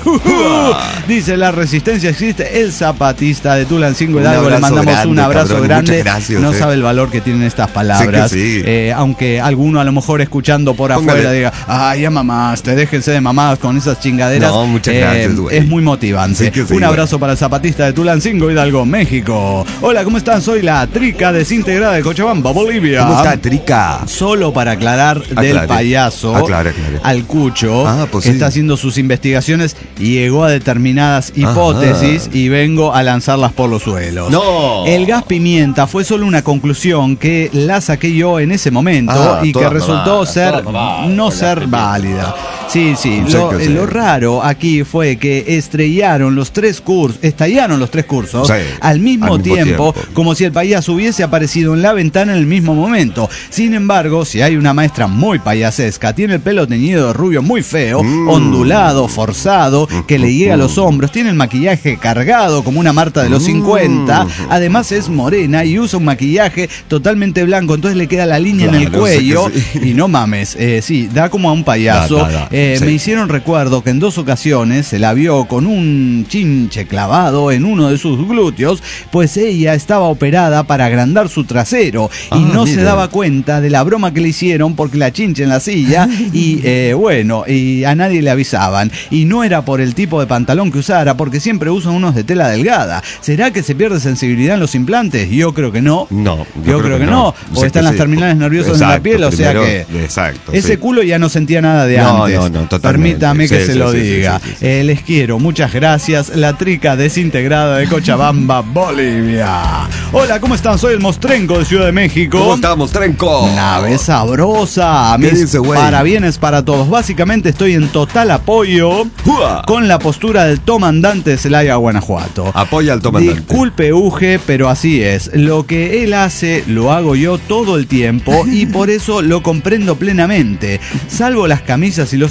Dice, la resistencia existe, el zapatista de Tulancingo Un Hidalgo. Le abrazo mandamos grande, un abrazo cabrón. grande. Muchas gracias, no eh. sabe el valor que tienen estas palabras. Sí que sí. Eh, aunque alguno a lo mejor escuchando por Póngale. afuera diga, ay, ya mamaste, déjense de mamadas con esas chingaderas. No, muchas Eh, gracias, güey. Es muy motivante. Sí que sí, un güey. abrazo para el zapatista de Tulancingo Hidalgo, México. Hola, ¿cómo están? Soy la Trica desintegrada de Cochabamba, Bolivia. ¿Cómo está, Trica? Solo para aclarar del Aclare. payaso Aclare, aclare. al Cucho, Ah, pues que sí. está haciendo sus investigaciones y llegó a determinadas hipótesis y vengo a lanzarlas por los suelos. No. El gas pimienta fue solo una conclusión que la saqué yo en ese momento Ah, y que toda resultó mamada, ser toda mamada, no con ser gas válida. Sí, sí. Sí Lo, que sí. lo raro aquí fue que estrellaron los tres cursos, estallaron los tres cursos Sí, al mismo, al mismo tiempo, tiempo. como si el payaso hubiese aparecido en la ventana en el mismo momento. Sin embargo, si hay una maestra muy payasesca, tiene el pelo teñido de rubio muy feo, Mm. ondulado, forzado, que le llega a los hombros, tiene el maquillaje cargado como una Marta de los Mm. cincuenta, además es morena y usa un maquillaje totalmente blanco, entonces le queda la línea en el Claro, sí que cuello sí. y no mames, eh, sí, da como a un payaso. Da, da, da, Eh, sí. Me hicieron recuerdo que en dos ocasiones se la vio con un chinche clavado en uno de sus glúteos, pues ella estaba operada para agrandar su trasero y Ah, no se mira. daba cuenta de la broma que le hicieron porque la chinche en la silla y eh, bueno, y a nadie le avisaban. Y no era por el tipo de pantalón que usara, porque siempre usan unos de tela delgada. ¿Será que se pierde sensibilidad en los implantes? Yo creo que no. No, Yo, creo, que, no. O Sí están que las sí. terminales nerviosas en la Exacto, piel, o sea primero- que... Exacto. Ese sí. culo ya no sentía nada de No, antes. no, no, totalmente. Permítame que Sí, se sí, lo sí, sí, diga. sí, sí, sí. Eh, les quiero, muchas gracias. La Trica desintegrada de Cochabamba, Bolivia. Hola, ¿cómo están? Soy el Mostrenco de Ciudad de México. ¿Cómo estamos, Trenco? Nave sabrosa. ¿Qué Mis dice, güey? parabienes para todos. Básicamente estoy en total apoyo ¡Jua! con la postura del tomandante de Celaya, Guanajuato. Apoya al tomandante. Disculpe, Uge, pero así es. Lo que él hace lo hago yo todo el tiempo y por eso lo comprendo plenamente. Salvo las camisas y los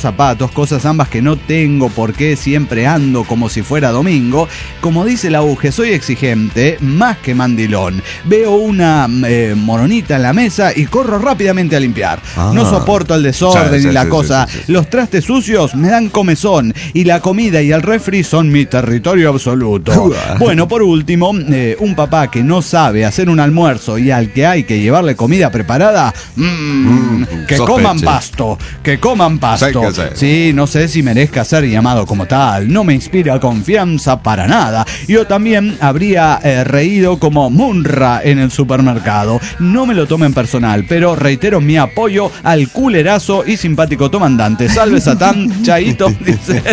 zapatos, cosas ambas que no tengo porque siempre ando como si fuera domingo. Como dice la Uge, soy exigente, más que mandilón. Veo una eh, moronita en la mesa y corro rápidamente a limpiar. Ah. No soporto el desorden sí, sí, y la sí, cosa. Sí, sí, sí. Los trastes sucios me dan comezón y la comida y el refri son mi territorio absoluto. Bueno, por último, eh, un papá que no sabe hacer un almuerzo y al que hay que llevarle comida preparada, mmm, mm, que sospeche. coman pasto, que coman pasto. Sí, no sé si merezca ser llamado como tal, no me inspira confianza para nada. Yo también habría eh, reído como Munra en el supermercado. No me lo tomen personal, pero reitero mi apoyo al culerazo y simpático comandante. Salve Satán, chaito, dice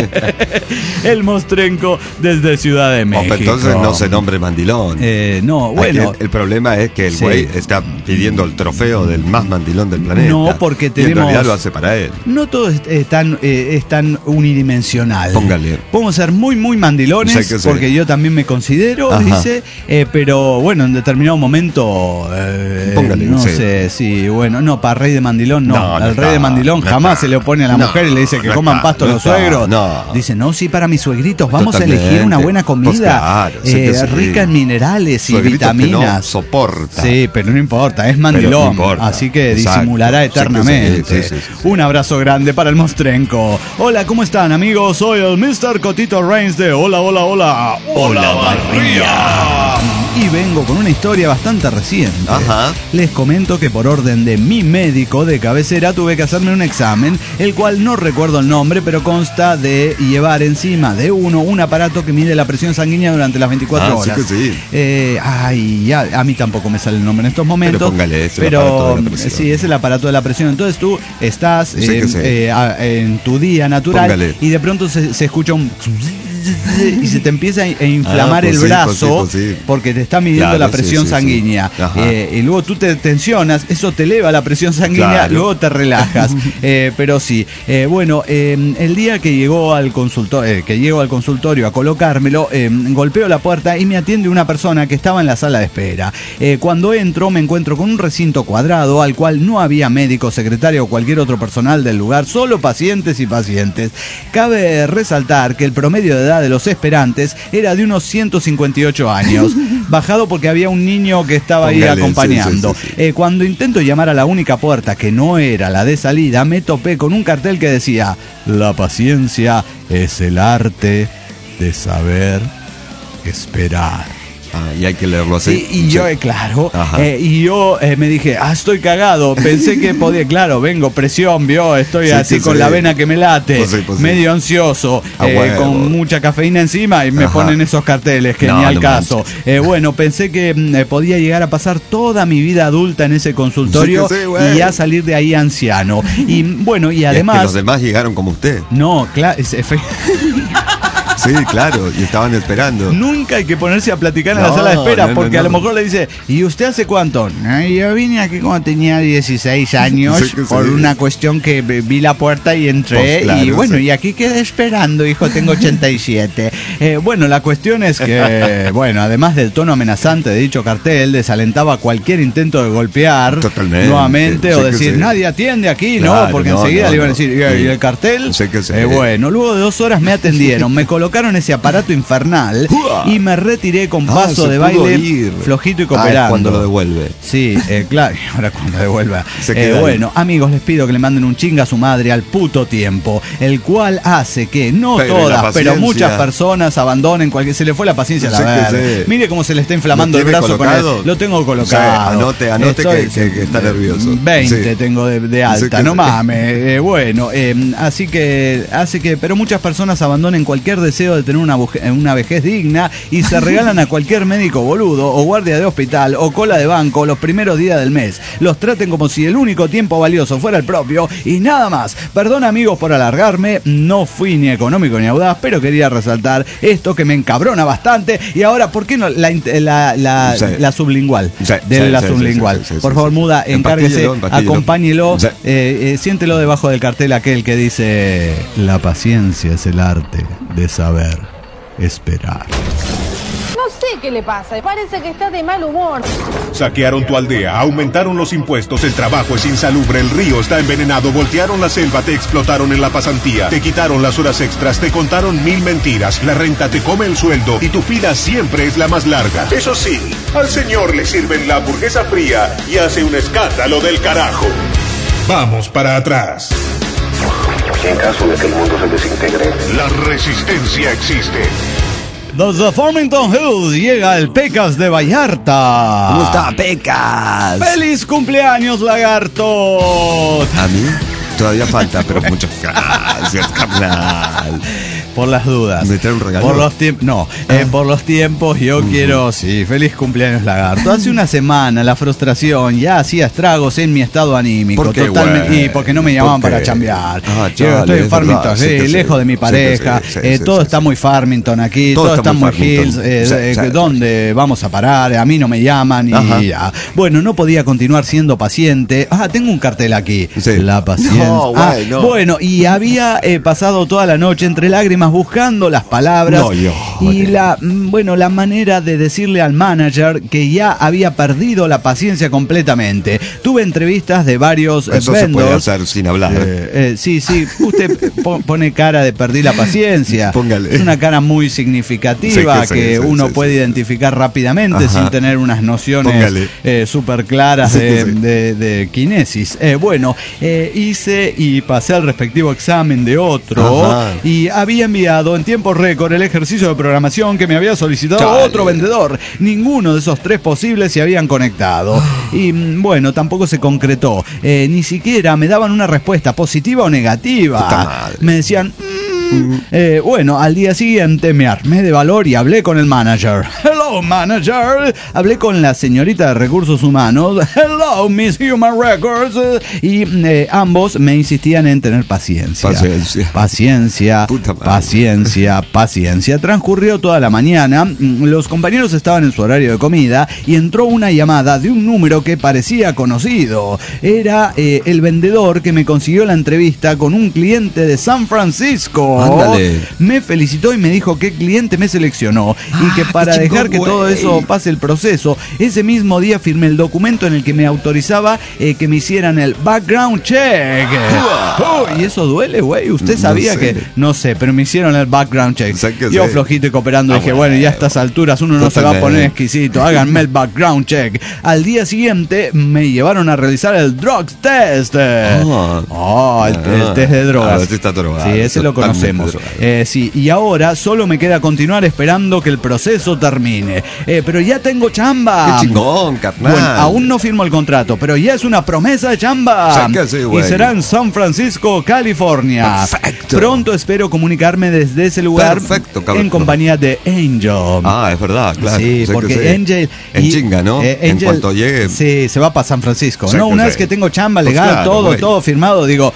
el Mostrenco desde Ciudad de México. Oh, entonces no se nombre mandilón. Eh, no, bueno. El, el problema es que el sí. güey está pidiendo el trofeo del más mandilón del planeta. No, porque tenemos... Y en realidad lo hace para él. No todo es, es, tan, eh, es tan unidimensional. Póngale. Podemos ser muy, muy mandilones, o sea porque yo también me considero, Ajá. dice, eh, pero bueno, en determinado momento... Eh, Póngale. No sí. sé, sí, bueno, no, para rey de mandilón no. no Al no rey está, de mandilón no jamás está. se le opone a la no, mujer y le dice que no coman pasto no los está, suegros. No. Dice, no, sí, para mis suegritos vamos Totalmente. a elegir una buena comida pues claro, eh, sí rica en minerales y Suegritos vitaminas. Que no soporta. Sí, pero no importa, es mandilón, no así que Exacto. disimulará eternamente. Sí, sí, sí, sí, sí. Un abrazo grande para el Mostrenco. Hola, ¿cómo están, amigos? Soy el mister Cotito Reigns de Hola, Hola, Hola. Hola, Barría. Y vengo con una historia bastante reciente. Ajá. Les comento que por orden de mi médico de cabecera tuve que hacerme un examen, el cual no recuerdo el nombre, pero consta de llevar encima de uno un aparato que mide la presión sanguínea durante las veinticuatro ah, horas. Sí que sí. Eh, ay, ya, a mí tampoco me sale el nombre en estos momentos. Pero póngale, es el pero, aparato de la presión. Sí, es el aparato de la presión. Entonces tú estás sí eh, eh, a, en tu día natural póngale. y de pronto se, se escucha un... y se te empieza a inflamar ah, pues el brazo sí, pues sí, pues sí. porque te está midiendo claro, la presión sí, sí, sanguínea sí. Eh, y luego tú te tensionas, eso te eleva la presión sanguínea, claro. luego te relajas eh, pero sí, eh, bueno eh, el día que llegó al consultorio eh, que llego al consultorio a colocármelo, eh, golpeo la puerta y me atiende una persona que estaba en la sala de espera. Eh, cuando entro me encuentro con un recinto cuadrado al cual no había médico, secretario o cualquier otro personal del lugar, solo pacientes y pacientes. Cabe resaltar que el promedio de edad de los esperantes era de unos ciento cincuenta y ocho años, bajado porque había un niño que estaba Póngale, ahí acompañando. Sí, sí, sí. Eh, cuando intento llamar a la única puerta, que no era la de salida, me topé con un cartel que decía: la paciencia es el arte de saber esperar. Ah, y hay que leerlo así. Sí, y sí. yo, eh, claro, eh, y yo eh, me dije, ah, estoy cagado, pensé que podía, claro, vengo, presión, vio, estoy sí, así sí, con sí. la vena que me late, pues sí, pues medio sí. ansioso, ah, eh, bueno. con mucha cafeína encima y me Ajá. ponen esos carteles, que no, ni al no caso. Eh, bueno, pensé que eh, podía llegar a pasar toda mi vida adulta en ese consultorio sí, sí, y a salir de ahí anciano. Y bueno, y además... Es que los demás llegaron como usted. No, claro, es efe... Sí, claro, y estaban esperando. Nunca hay que ponerse a platicar en no, la sala de espera, no, no, porque no, a lo mejor le dice, ¿y usted hace cuánto? No, yo vine aquí cuando tenía dieciséis años sí, por sí. una cuestión que vi la puerta y entré, pues claro, y bueno, sí. y aquí quedé esperando, hijo, tengo ochenta y siete. Eh, bueno, la cuestión es que, bueno, además del tono amenazante de dicho cartel, desalentaba cualquier intento de golpear Totalmente. nuevamente sí, o decir, sí. nadie atiende aquí, claro, ¿no? Porque enseguida no, le iban a decir, ¿y el cartel? Sí que sí. Eh, bueno, luego de dos horas me atendieron, me colocaron colocaron ese aparato infernal y me retiré con paso ah, de baile ir. flojito y cooperando. Ah, cuando lo devuelve. Sí, eh, claro, ahora cuando devuelva. Eh, bueno, amigos, les pido que le manden un chinga a su madre al puto tiempo, el cual hace que no pero todas, pero muchas personas abandonen cualquier... Se le fue la paciencia a la verdad. Mire cómo se le está inflamando el brazo colocado? con el... Lo tengo colocado. Sí, anote, anote Estoy, que, que, que está nervioso. veinte sí. tengo de, de alta, no mames. Eh, bueno, eh, así que hace que... Pero muchas personas abandonen cualquier deseo de tener una, una vejez digna y se regalan a cualquier médico boludo o guardia de hospital o cola de banco los primeros días del mes. Los traten como si el único tiempo valioso fuera el propio y nada más. Perdón, amigos, por alargarme, no fui ni económico ni audaz, pero quería resaltar esto que me encabrona bastante. Y ahora, ¿por qué no la, la, la, sí. la sublingual? Sí, de sí, la sí, sublingual. Sí, sí, sí, por favor, Muda, encárguese, acompáñelo, sí. eh, eh, siéntelo debajo del cartel aquel que dice: la paciencia es el arte de saber esperar. No sé qué le pasa. Parece que está de mal humor. Saquearon tu aldea, aumentaron los impuestos, el trabajo es insalubre, el río está envenenado, voltearon la selva, te explotaron en la pasantía, te quitaron las horas extras, te contaron mil mentiras, la renta te come el sueldo y tu vida siempre es la más larga. Eso sí, al señor le sirven la hamburguesa fría y hace un escándalo del carajo. Vamos para atrás. En caso de que el mundo se desintegre, La resistencia existe. Desde Farmington Hills llega el Pecas de Vallarta. ¿Cómo está, Pecas? ¡Feliz cumpleaños, lagarto! A mí todavía falta, pero muchas gracias, carnal. Por las dudas. ¿Me trae un regalo? Por los tiempos. No, Ah. eh, por los tiempos yo Uh-huh. quiero. Sí, feliz cumpleaños, lagarto. Hace una semana la frustración ya hacía estragos en mi estado anímico. ¿Por qué, totalmente. güey? Y porque no me llamaban ¿Por qué? para chambear. Ah, Yo chale, estoy en es Farmington, verdad, sí, sí que sí. lejos de mi Sí que pareja. sí, sí, eh, sí, todo sí, está sí. muy Farmington aquí. Todo Todo, está está muy muy Hills. Farmington. eh, Sí, eh, sí. ¿Dónde vamos a parar? A mí no me llaman y Ajá. ya. Bueno, no podía continuar siendo paciente. Ah, tengo un cartel aquí. Sí. La paciencia. No, Ah, güey, no. Bueno, y había eh, pasado toda la noche entre lágrimas buscando las palabras No, yo, y la mm, bueno, la manera de decirle al manager que ya había perdido la paciencia completamente. Tuve entrevistas de varios eh, Eso se puede vendors. hacer sin hablar. Eh, eh, sí, sí, usted po- pone cara de perdí la paciencia. Póngale. Es una cara muy significativa Sí, que que sí, sí, uno sí, puede sí. identificar rápidamente Ajá. sin tener unas nociones Póngale. eh, súper claras Sí, de, sí. de- de kinesis. Eh, bueno, eh, hice y pasé al respectivo examen de otro Ajá. y había enviado en tiempo récord el ejercicio de programación que me había solicitado Chale. otro vendedor. Ninguno de esos tres posibles se habían conectado. Y mm, bueno, tampoco se concretó. Eh, ni siquiera me daban una respuesta positiva o negativa. Puta madre. Me decían... "Mm". Eh, bueno, al día siguiente me armé de valor y hablé con el manager. Hello, manager. Hablé con la señorita de recursos humanos. Hello, Miss Human Records. Y eh, ambos me insistían en tener paciencia. Paciencia. Paciencia. Puta madre. Paciencia. Paciencia. Transcurrió toda la mañana. Mm, Los compañeros estaban en su horario de comida y entró una llamada de un número que parecía conocido. Era eh, el vendedor que me consiguió la entrevista con un cliente de San Francisco. Ándale. Me felicitó y me dijo que cliente me seleccionó y que Ah, para qué dejar chingón, que todo güey. eso pase el proceso, ese mismo día firmé el documento en el que me autorizaba eh, que me hicieran el background check. Oh, y eso duele, güey. Usted No sabía sé. que no sé, pero me hicieron el background check. Sáquese. Yo flojito y cooperando Ah, dije, bueno. bueno, ya a estas alturas uno no se va a poner Totalmente. exquisito. Háganme el background check. Al día siguiente me llevaron a realizar el drugs test. Ah. Oh, el, el Ah. test de drogas. Ah, ese está drogado, Sí, ese lo totalmente conocemos. drogado. Eh, sí, y ahora solo me queda continuar esperando que el proceso termine. Eh, pero ya tengo chamba. Qué chingón, carnal. Bueno, aún no firmo el contrato, pero ya es una promesa de chamba. Sáquese, Y güey. será en San Francisco, California. Perfecto. Pronto espero comunicarme desde ese lugar Perfecto, cabrón. en compañía de Angel. Ah, es verdad, claro. Sí, Sé que porque sí. Angel... En y- chinga, ¿no? eh, En Angel- cuanto llegue. Sí, se va para San Francisco. Sé No, que una sí. vez que tengo chamba Pues legal, claro, todo, güey. todo firmado, digo,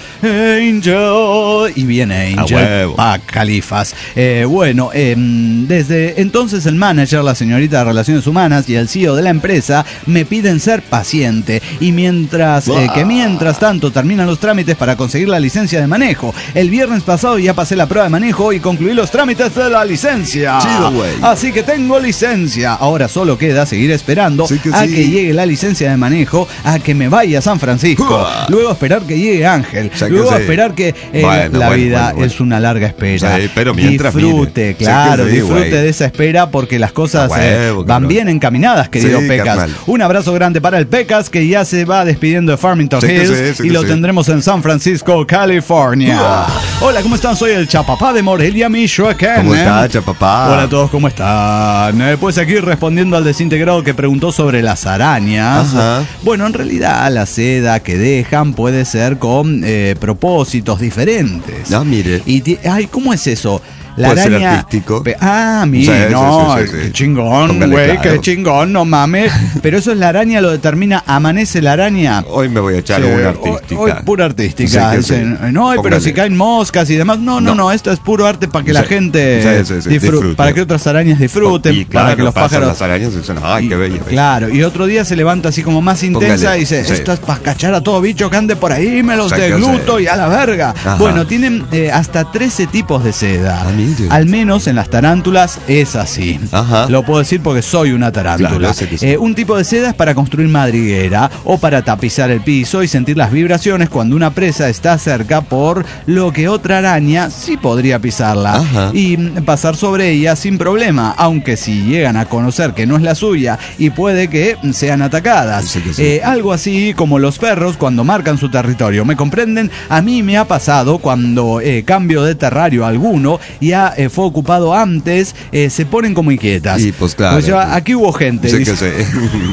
Angel, y viene Angel huevo. a Califas. Eh, bueno, em, desde entonces el manager, la señorita de Relaciones Humanas y el C E O de la empresa me piden ser paciente y mientras eh, que mientras tanto terminan los trámites para conseguir la licencia de manejo. El viernes pasado ya pasé la prueba de manejo y concluí los trámites de la licencia. Chido, güey. Así que tengo licencia. Ahora solo queda seguir esperando Sí que a sí. que llegue la licencia de manejo, a que me vaya a San Francisco. Uah. Luego esperar que llegue Ángel. Ya que Luego sí. esperar que eh, Bueno, la bueno, vida bueno, bueno. es una larga espera. Sí, pero mientras, disfrute, mire. claro, Sí que sí, disfrute güey. de esa espera porque las cosas A eh, huevo, van cabrón. bien encaminadas, querido Sí, Pecas. carnal. Un abrazo grande para el Pecas que ya se va despidiendo de Farmington Sí que Hills sí, sí y que lo sí. tendremos en San Francisco, California. Hola, ¿cómo están? Soy el Chapapá de Morelia, Michoacán. ¿Cómo ¿eh? está, Chapapá? Hola a todos, ¿cómo están? Eh, pues aquí respondiendo al desintegrado que preguntó sobre las arañas. Ajá. Bueno, en realidad la seda que dejan puede ser con eh, propósitos diferentes. Ah, mire. Y ti- ay, ¿cómo es eso? La Puede ser araña. artístico. Pe- Ah, mira, Sí, no, sí, sí, sí, sí. qué chingón, Póngale güey, claro. qué chingón, no mames. Pero eso es la araña, lo determina, amanece la araña. Hoy me voy a echar Sí, una hoy- artística. Hoy, pura artística. Sí que sí. Dicen, no, pero Póngale. si caen moscas y demás. No, no, no, No. esto es puro arte para que la Sí. gente Sí, sí, sí, disfrute, disfrute. para que otras arañas disfruten, Y claro, para que los pasan pájaros. las arañas y dicen, ay, Y- qué bella. Claro, y otro día se levanta así como más intensa Póngale, y dice, sí. esto es para cachar a todo bicho que ande por ahí, me los Sáquese. degluto y a la verga. Ajá. Bueno, tienen eh, hasta trece tipos de seda. Ah, mire. Al menos en las tarántulas es así. Ajá. Lo puedo decir porque soy una tarántula. Claro, sé que sí. Eh, un tipo de seda es para construir madriguera o para tapizar el piso y sentir las vibraciones cuando una presa está cerca, por lo que otra araña sí podría pisarla. Ajá. Y mm, pasar sobre ella sin problema, aunque si llegan a conocer que no es la suya y puede que mm, sean atacadas. Sé que sí. Eh, algo así como los perros cuando marcan su territorio. ¿Me comprenden? A mí me ha pasado cuando eh, cambio de terrario alguno y ya eh, fue ocupado antes, eh, se ponen como inquietas. Y pues claro. Pues ya, aquí hubo gente. Sé dice, que sé.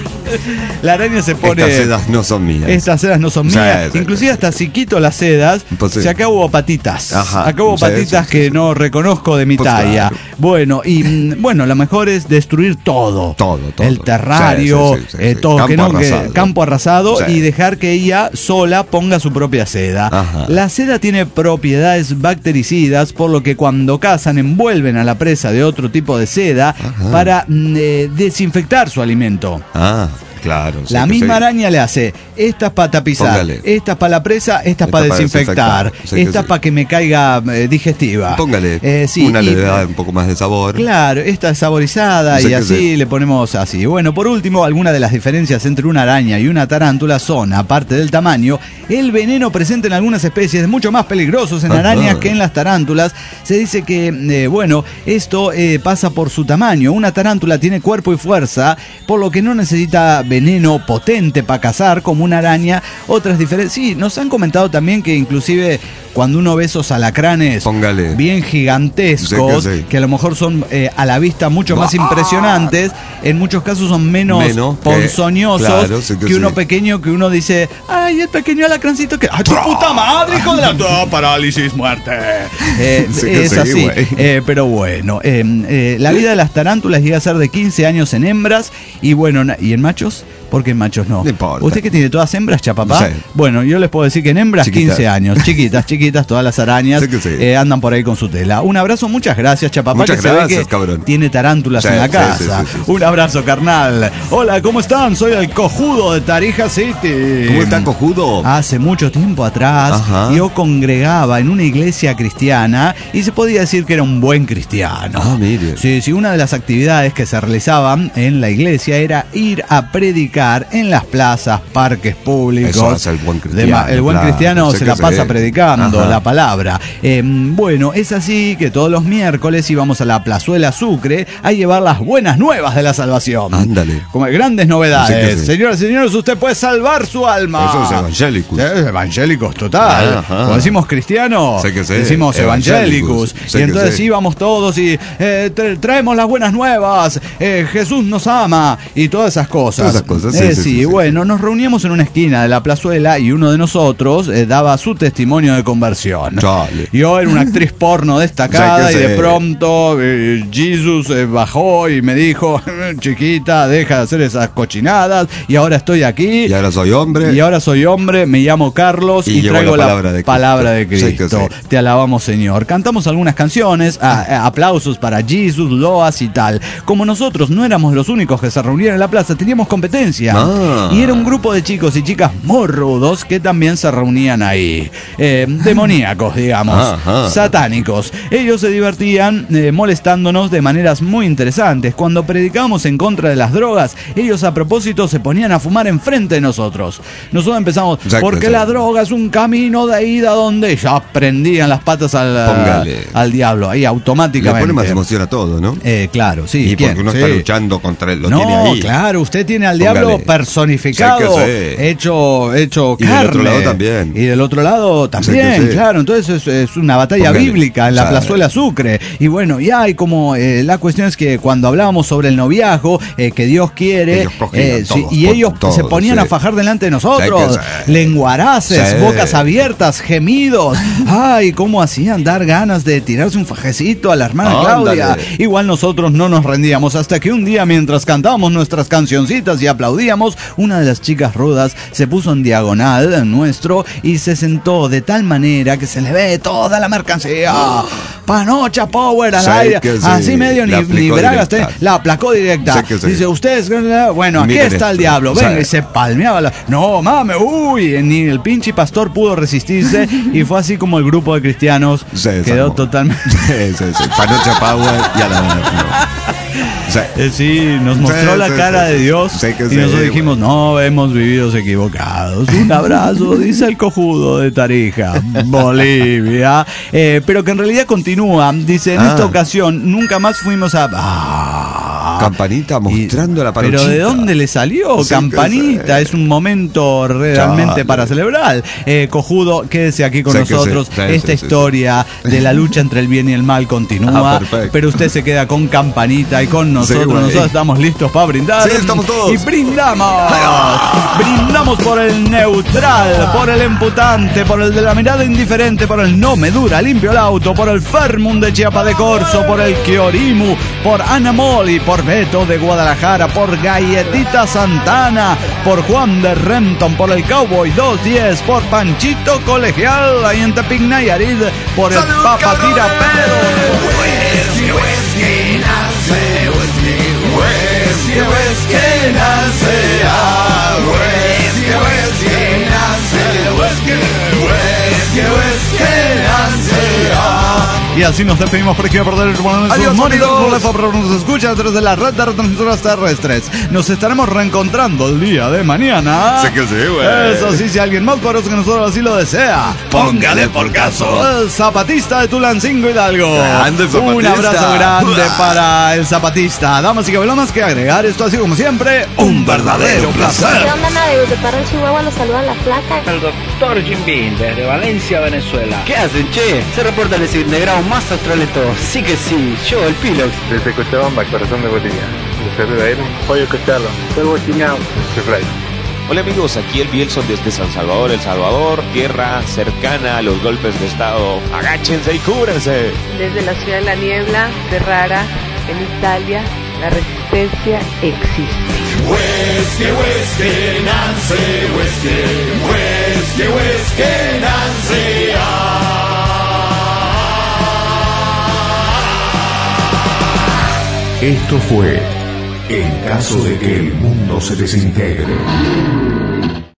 la araña se pone... Estas sedas no son mías. Estas sedas no son Sí, mías. sí, Inclusive sí. hasta si quito las sedas, Pues sí. si acá hubo patitas. Ajá. Acá hubo Sí, patitas sí, que sí, sí. no reconozco de mi Pues talla. claro. Bueno, y mm, bueno, lo mejor es destruir todo. Todo, todo. El terrario, Sí, sí, sí, eh, sí. todo. Campo que no, que- arrasado. campo arrasado Sí. y dejar que ella sola ponga su propia seda. Ajá. La seda tiene propiedades bactericidas, por lo que cuando cazan envuelven a la presa de otro tipo de seda Ajá. para mm, eh, desinfectar su alimento. Ah, claro. sé La que misma sé. araña le hace, esta es para tapizar, Póngale. esta es para la presa, esta es Esta para para desinfectar, desinfectar. Sé que esta es sí. para que me caiga eh, digestiva. Póngale. Eh, sí, Una y- le da un poco más de sabor. Claro, esta es saborizada Sé y que así sí. le ponemos así. Bueno, por último, algunas de las diferencias entre una araña y una tarántula son, aparte del tamaño, el veneno presente en algunas especies, mucho más peligrosos en Ajá. arañas que en las tarántulas. Se dice que, eh, bueno, esto eh, pasa por su tamaño. Una tarántula tiene cuerpo y fuerza, por lo que no necesita veneno potente para cazar como una araña. Otras diferencias. Sí, nos han comentado también que inclusive cuando uno ve esos alacranes Póngale. bien gigantescos, Sé que sí. que a lo mejor son eh, a la vista mucho más Ah. impresionantes, en muchos casos son menos, Menos que- ponzoñosos claro, sé que, que uno sí. pequeño, que uno dice, ay, el pequeño alacrancito que... ¡Ay, tu puta madre, hijo de la... ¡Oh, parálisis, muerte! Eh, Sé que es sí, así, güey. eh, pero bueno, eh, eh, la vida de las tarántulas llega a ser de quince años en hembras y bueno, na- ¿y en machos? Porque en machos no. No importa. ¿Usted que tiene todas hembras, chapapá? Sí. Bueno, yo les puedo decir que en hembras Chiquitas. quince años, chiquitas, chiquitas, todas las arañas Sé que sí. eh, andan por ahí con su tela. Un abrazo, muchas gracias, chapapá. Muchas que se ve gracias, que cabrón. tiene tarántulas Sí, en la sí, casa. sí, sí, sí, sí. Un abrazo, carnal. Hola, ¿cómo están? Soy el cojudo de Tarija City. ¿Cómo está, cojudo? Hace mucho tiempo atrás, Ajá. yo congregaba en una iglesia cristiana y se podía decir que era un buen cristiano. Ah, mire. Sí, sí, una de las actividades que se realizaban en la iglesia era ir a predicar en las plazas, parques públicos. Eso hace el buen De cristiano, ma- el buen claro. cristiano Sé se que la sí. pasa predicando Ajá. la palabra. Eh, bueno, es así que todos los miércoles íbamos a la Plazuela Sucre a llevar las buenas nuevas de la salvación. Ándale. Como grandes novedades. Sé que sí. Señoras y señores, usted puede salvar su alma. Eso es evangélicos. Sí, evangélicos total. Ajá. Cuando decimos cristianos, Sé que sí. decimos evangélicos. Evangélicos. Sé Y que entonces sí. íbamos todos y eh, tra- traemos las buenas nuevas. eh, Jesús nos ama y todas esas cosas. Todas esas cosas, sí, Eh, sí, sí, sí, sí. bueno, nos reuníamos en una esquina de la plazuela y uno de nosotros eh, daba su testimonio de conversión. Chale. Yo era una actriz porno destacada Sé y que de sí. pronto eh, Jesús eh, bajó y me dijo, chiquita, deja de hacer esas cochinadas y ahora estoy aquí. Y ahora soy hombre. Y ahora soy hombre, me llamo Carlos y, Y llevo traigo la la palabra de palabra de Cristo. Cristo. Sí que sí. Te alabamos, Señor. Cantamos algunas canciones, a- a- aplausos para Jesús, loas y tal. Como nosotros no éramos los únicos que se reunían en la plaza, teníamos competencia. Ah. Y era un grupo de chicos y chicas muy rudos que también se reunían ahí. Eh, demoníacos, digamos. Ajá. Satánicos. Ellos se divertían eh, molestándonos de maneras muy interesantes. Cuando predicábamos en contra de las drogas, ellos a propósito se ponían a fumar enfrente de nosotros. Nosotros empezamos, Exacto, porque exacto. la droga es un camino de ida donde ya prendían las patas al, Póngale. al diablo, ahí Le automáticamente. pone más emoción a todo, ¿no? Eh, claro, sí. y ¿quién? porque uno Sí. está luchando contra él, lo no, tiene ahí. claro, usted tiene al diablo Póngale. personificado, Sé que sí. hecho, hecho Y del carne. otro lado también. Y del otro lado también, Sé que sí. claro. Entonces es, es una batalla Póngale. bíblica en la Sabe. Plazuela Sucre. Y bueno, y hay como eh, la cuestión es que cuando hablábamos sobre el noviazgo, eh, que Dios quiere, Ellos cogían eh, sí, todos, y por- ellos todos, se ponían sí. a fajar delante de nosotros, Sé que sí. lenguaraces, Sí. bocas abiertas, gemidos. Ay, cómo hacían dar ganas de tirarse un fajecito a la hermana Ándale. Claudia. Igual nosotros no nos rendíamos hasta que un día, mientras cantábamos nuestras cancioncitas y aplaudíamos, aplaudíamos, una de las chicas rudas se puso en diagonal nuestro y se sentó de tal manera que se le ve toda la mercancía. Panocha Power al aire, que sí, así medio ni, ni bragas, directa. te- la aplacó directa. Sí, sí. Dice, ustedes, bueno, aquí Miren está el esto. diablo, venga, Sí. y se palmeaba la... No, mame, uy, ni el pinche pastor pudo resistirse y fue así como el grupo de cristianos Se quedó desarmó. totalmente... Sí, sí, sí. Panocha Power y a la no. Sí. Eh, sí, nos mostró Sí, la sí, cara sí, de sí. Dios Sí, que y sí, nosotros güey. dijimos, no, hemos vivido equivocados. Un abrazo, dice el cojudo de Tarija, Bolivia. Eh, pero que en realidad continúa, dice, en Ah. esta ocasión nunca más fuimos a... Ah, Campanita y- mostrando la panochita. Pero ¿de dónde le salió? Sí, que Campanita, sí. es un momento realmente Chale. para celebrar. Eh, cojudo, quédese aquí con Sí, que nosotros. sí. Sí, Esta sí, sí, historia de la lucha entre el bien y el mal continúa. Ah, perfecto. Pero usted se queda con Campanita y con nosotros. güey. nosotros estamos listos para brindar. Sí, estamos todos. Y brindamos. Brindamos por el neutral, por el imputante, por el de la mirada indiferente, por el no me dura, limpio el auto, por el Fermum de Chiapa de Corzo, por el Kiorimu, por Ana Moli, por Beto de Guadalajara, por Galletita Santana, por Juan de Renton, por el Cowboy doscientos diez, por Panchito Colegial, ahí en Tepic Nayarit, por el ¡Salud, Papa cabrones! Tirapedos. Y así nos despedimos por aquí a perder el Adiós, amigos. nos escucha a través de la red de retransmisoras terrestres. Nos estaremos reencontrando el día de mañana. Sí que sí, güey. Eso sí, si alguien más conoce que nosotros así lo desea, póngale por caso. El zapatista de Tulancingo Hidalgo. Grande zapatista. Un abrazo grande para el zapatista. Damas y caballeros, más que agregar, esto ha sido como siempre un verdadero placer. ¿Qué onda, amigos de Parral, Chihuahua? Los saluda la flaca. El doctor Jim Bean desde Valencia, Venezuela. ¿Qué hacen, che? Se reporta el desintegrado más astral de todos. Sí que sí, yo, el Pilox. Desde Cochabamba, corazón de Bolivia. Les saluda él, Pollo Cochalo. Soy Chiñao. Chiflay. Hola amigos, aquí el Bielson desde San Salvador, El Salvador, tierra cercana a los golpes de estado. Agáchense y cúbrense. Desde la ciudad de la niebla, Ferrara, en Italia, la resistencia existe. Esto fue En caso de que el mundo se desintegre.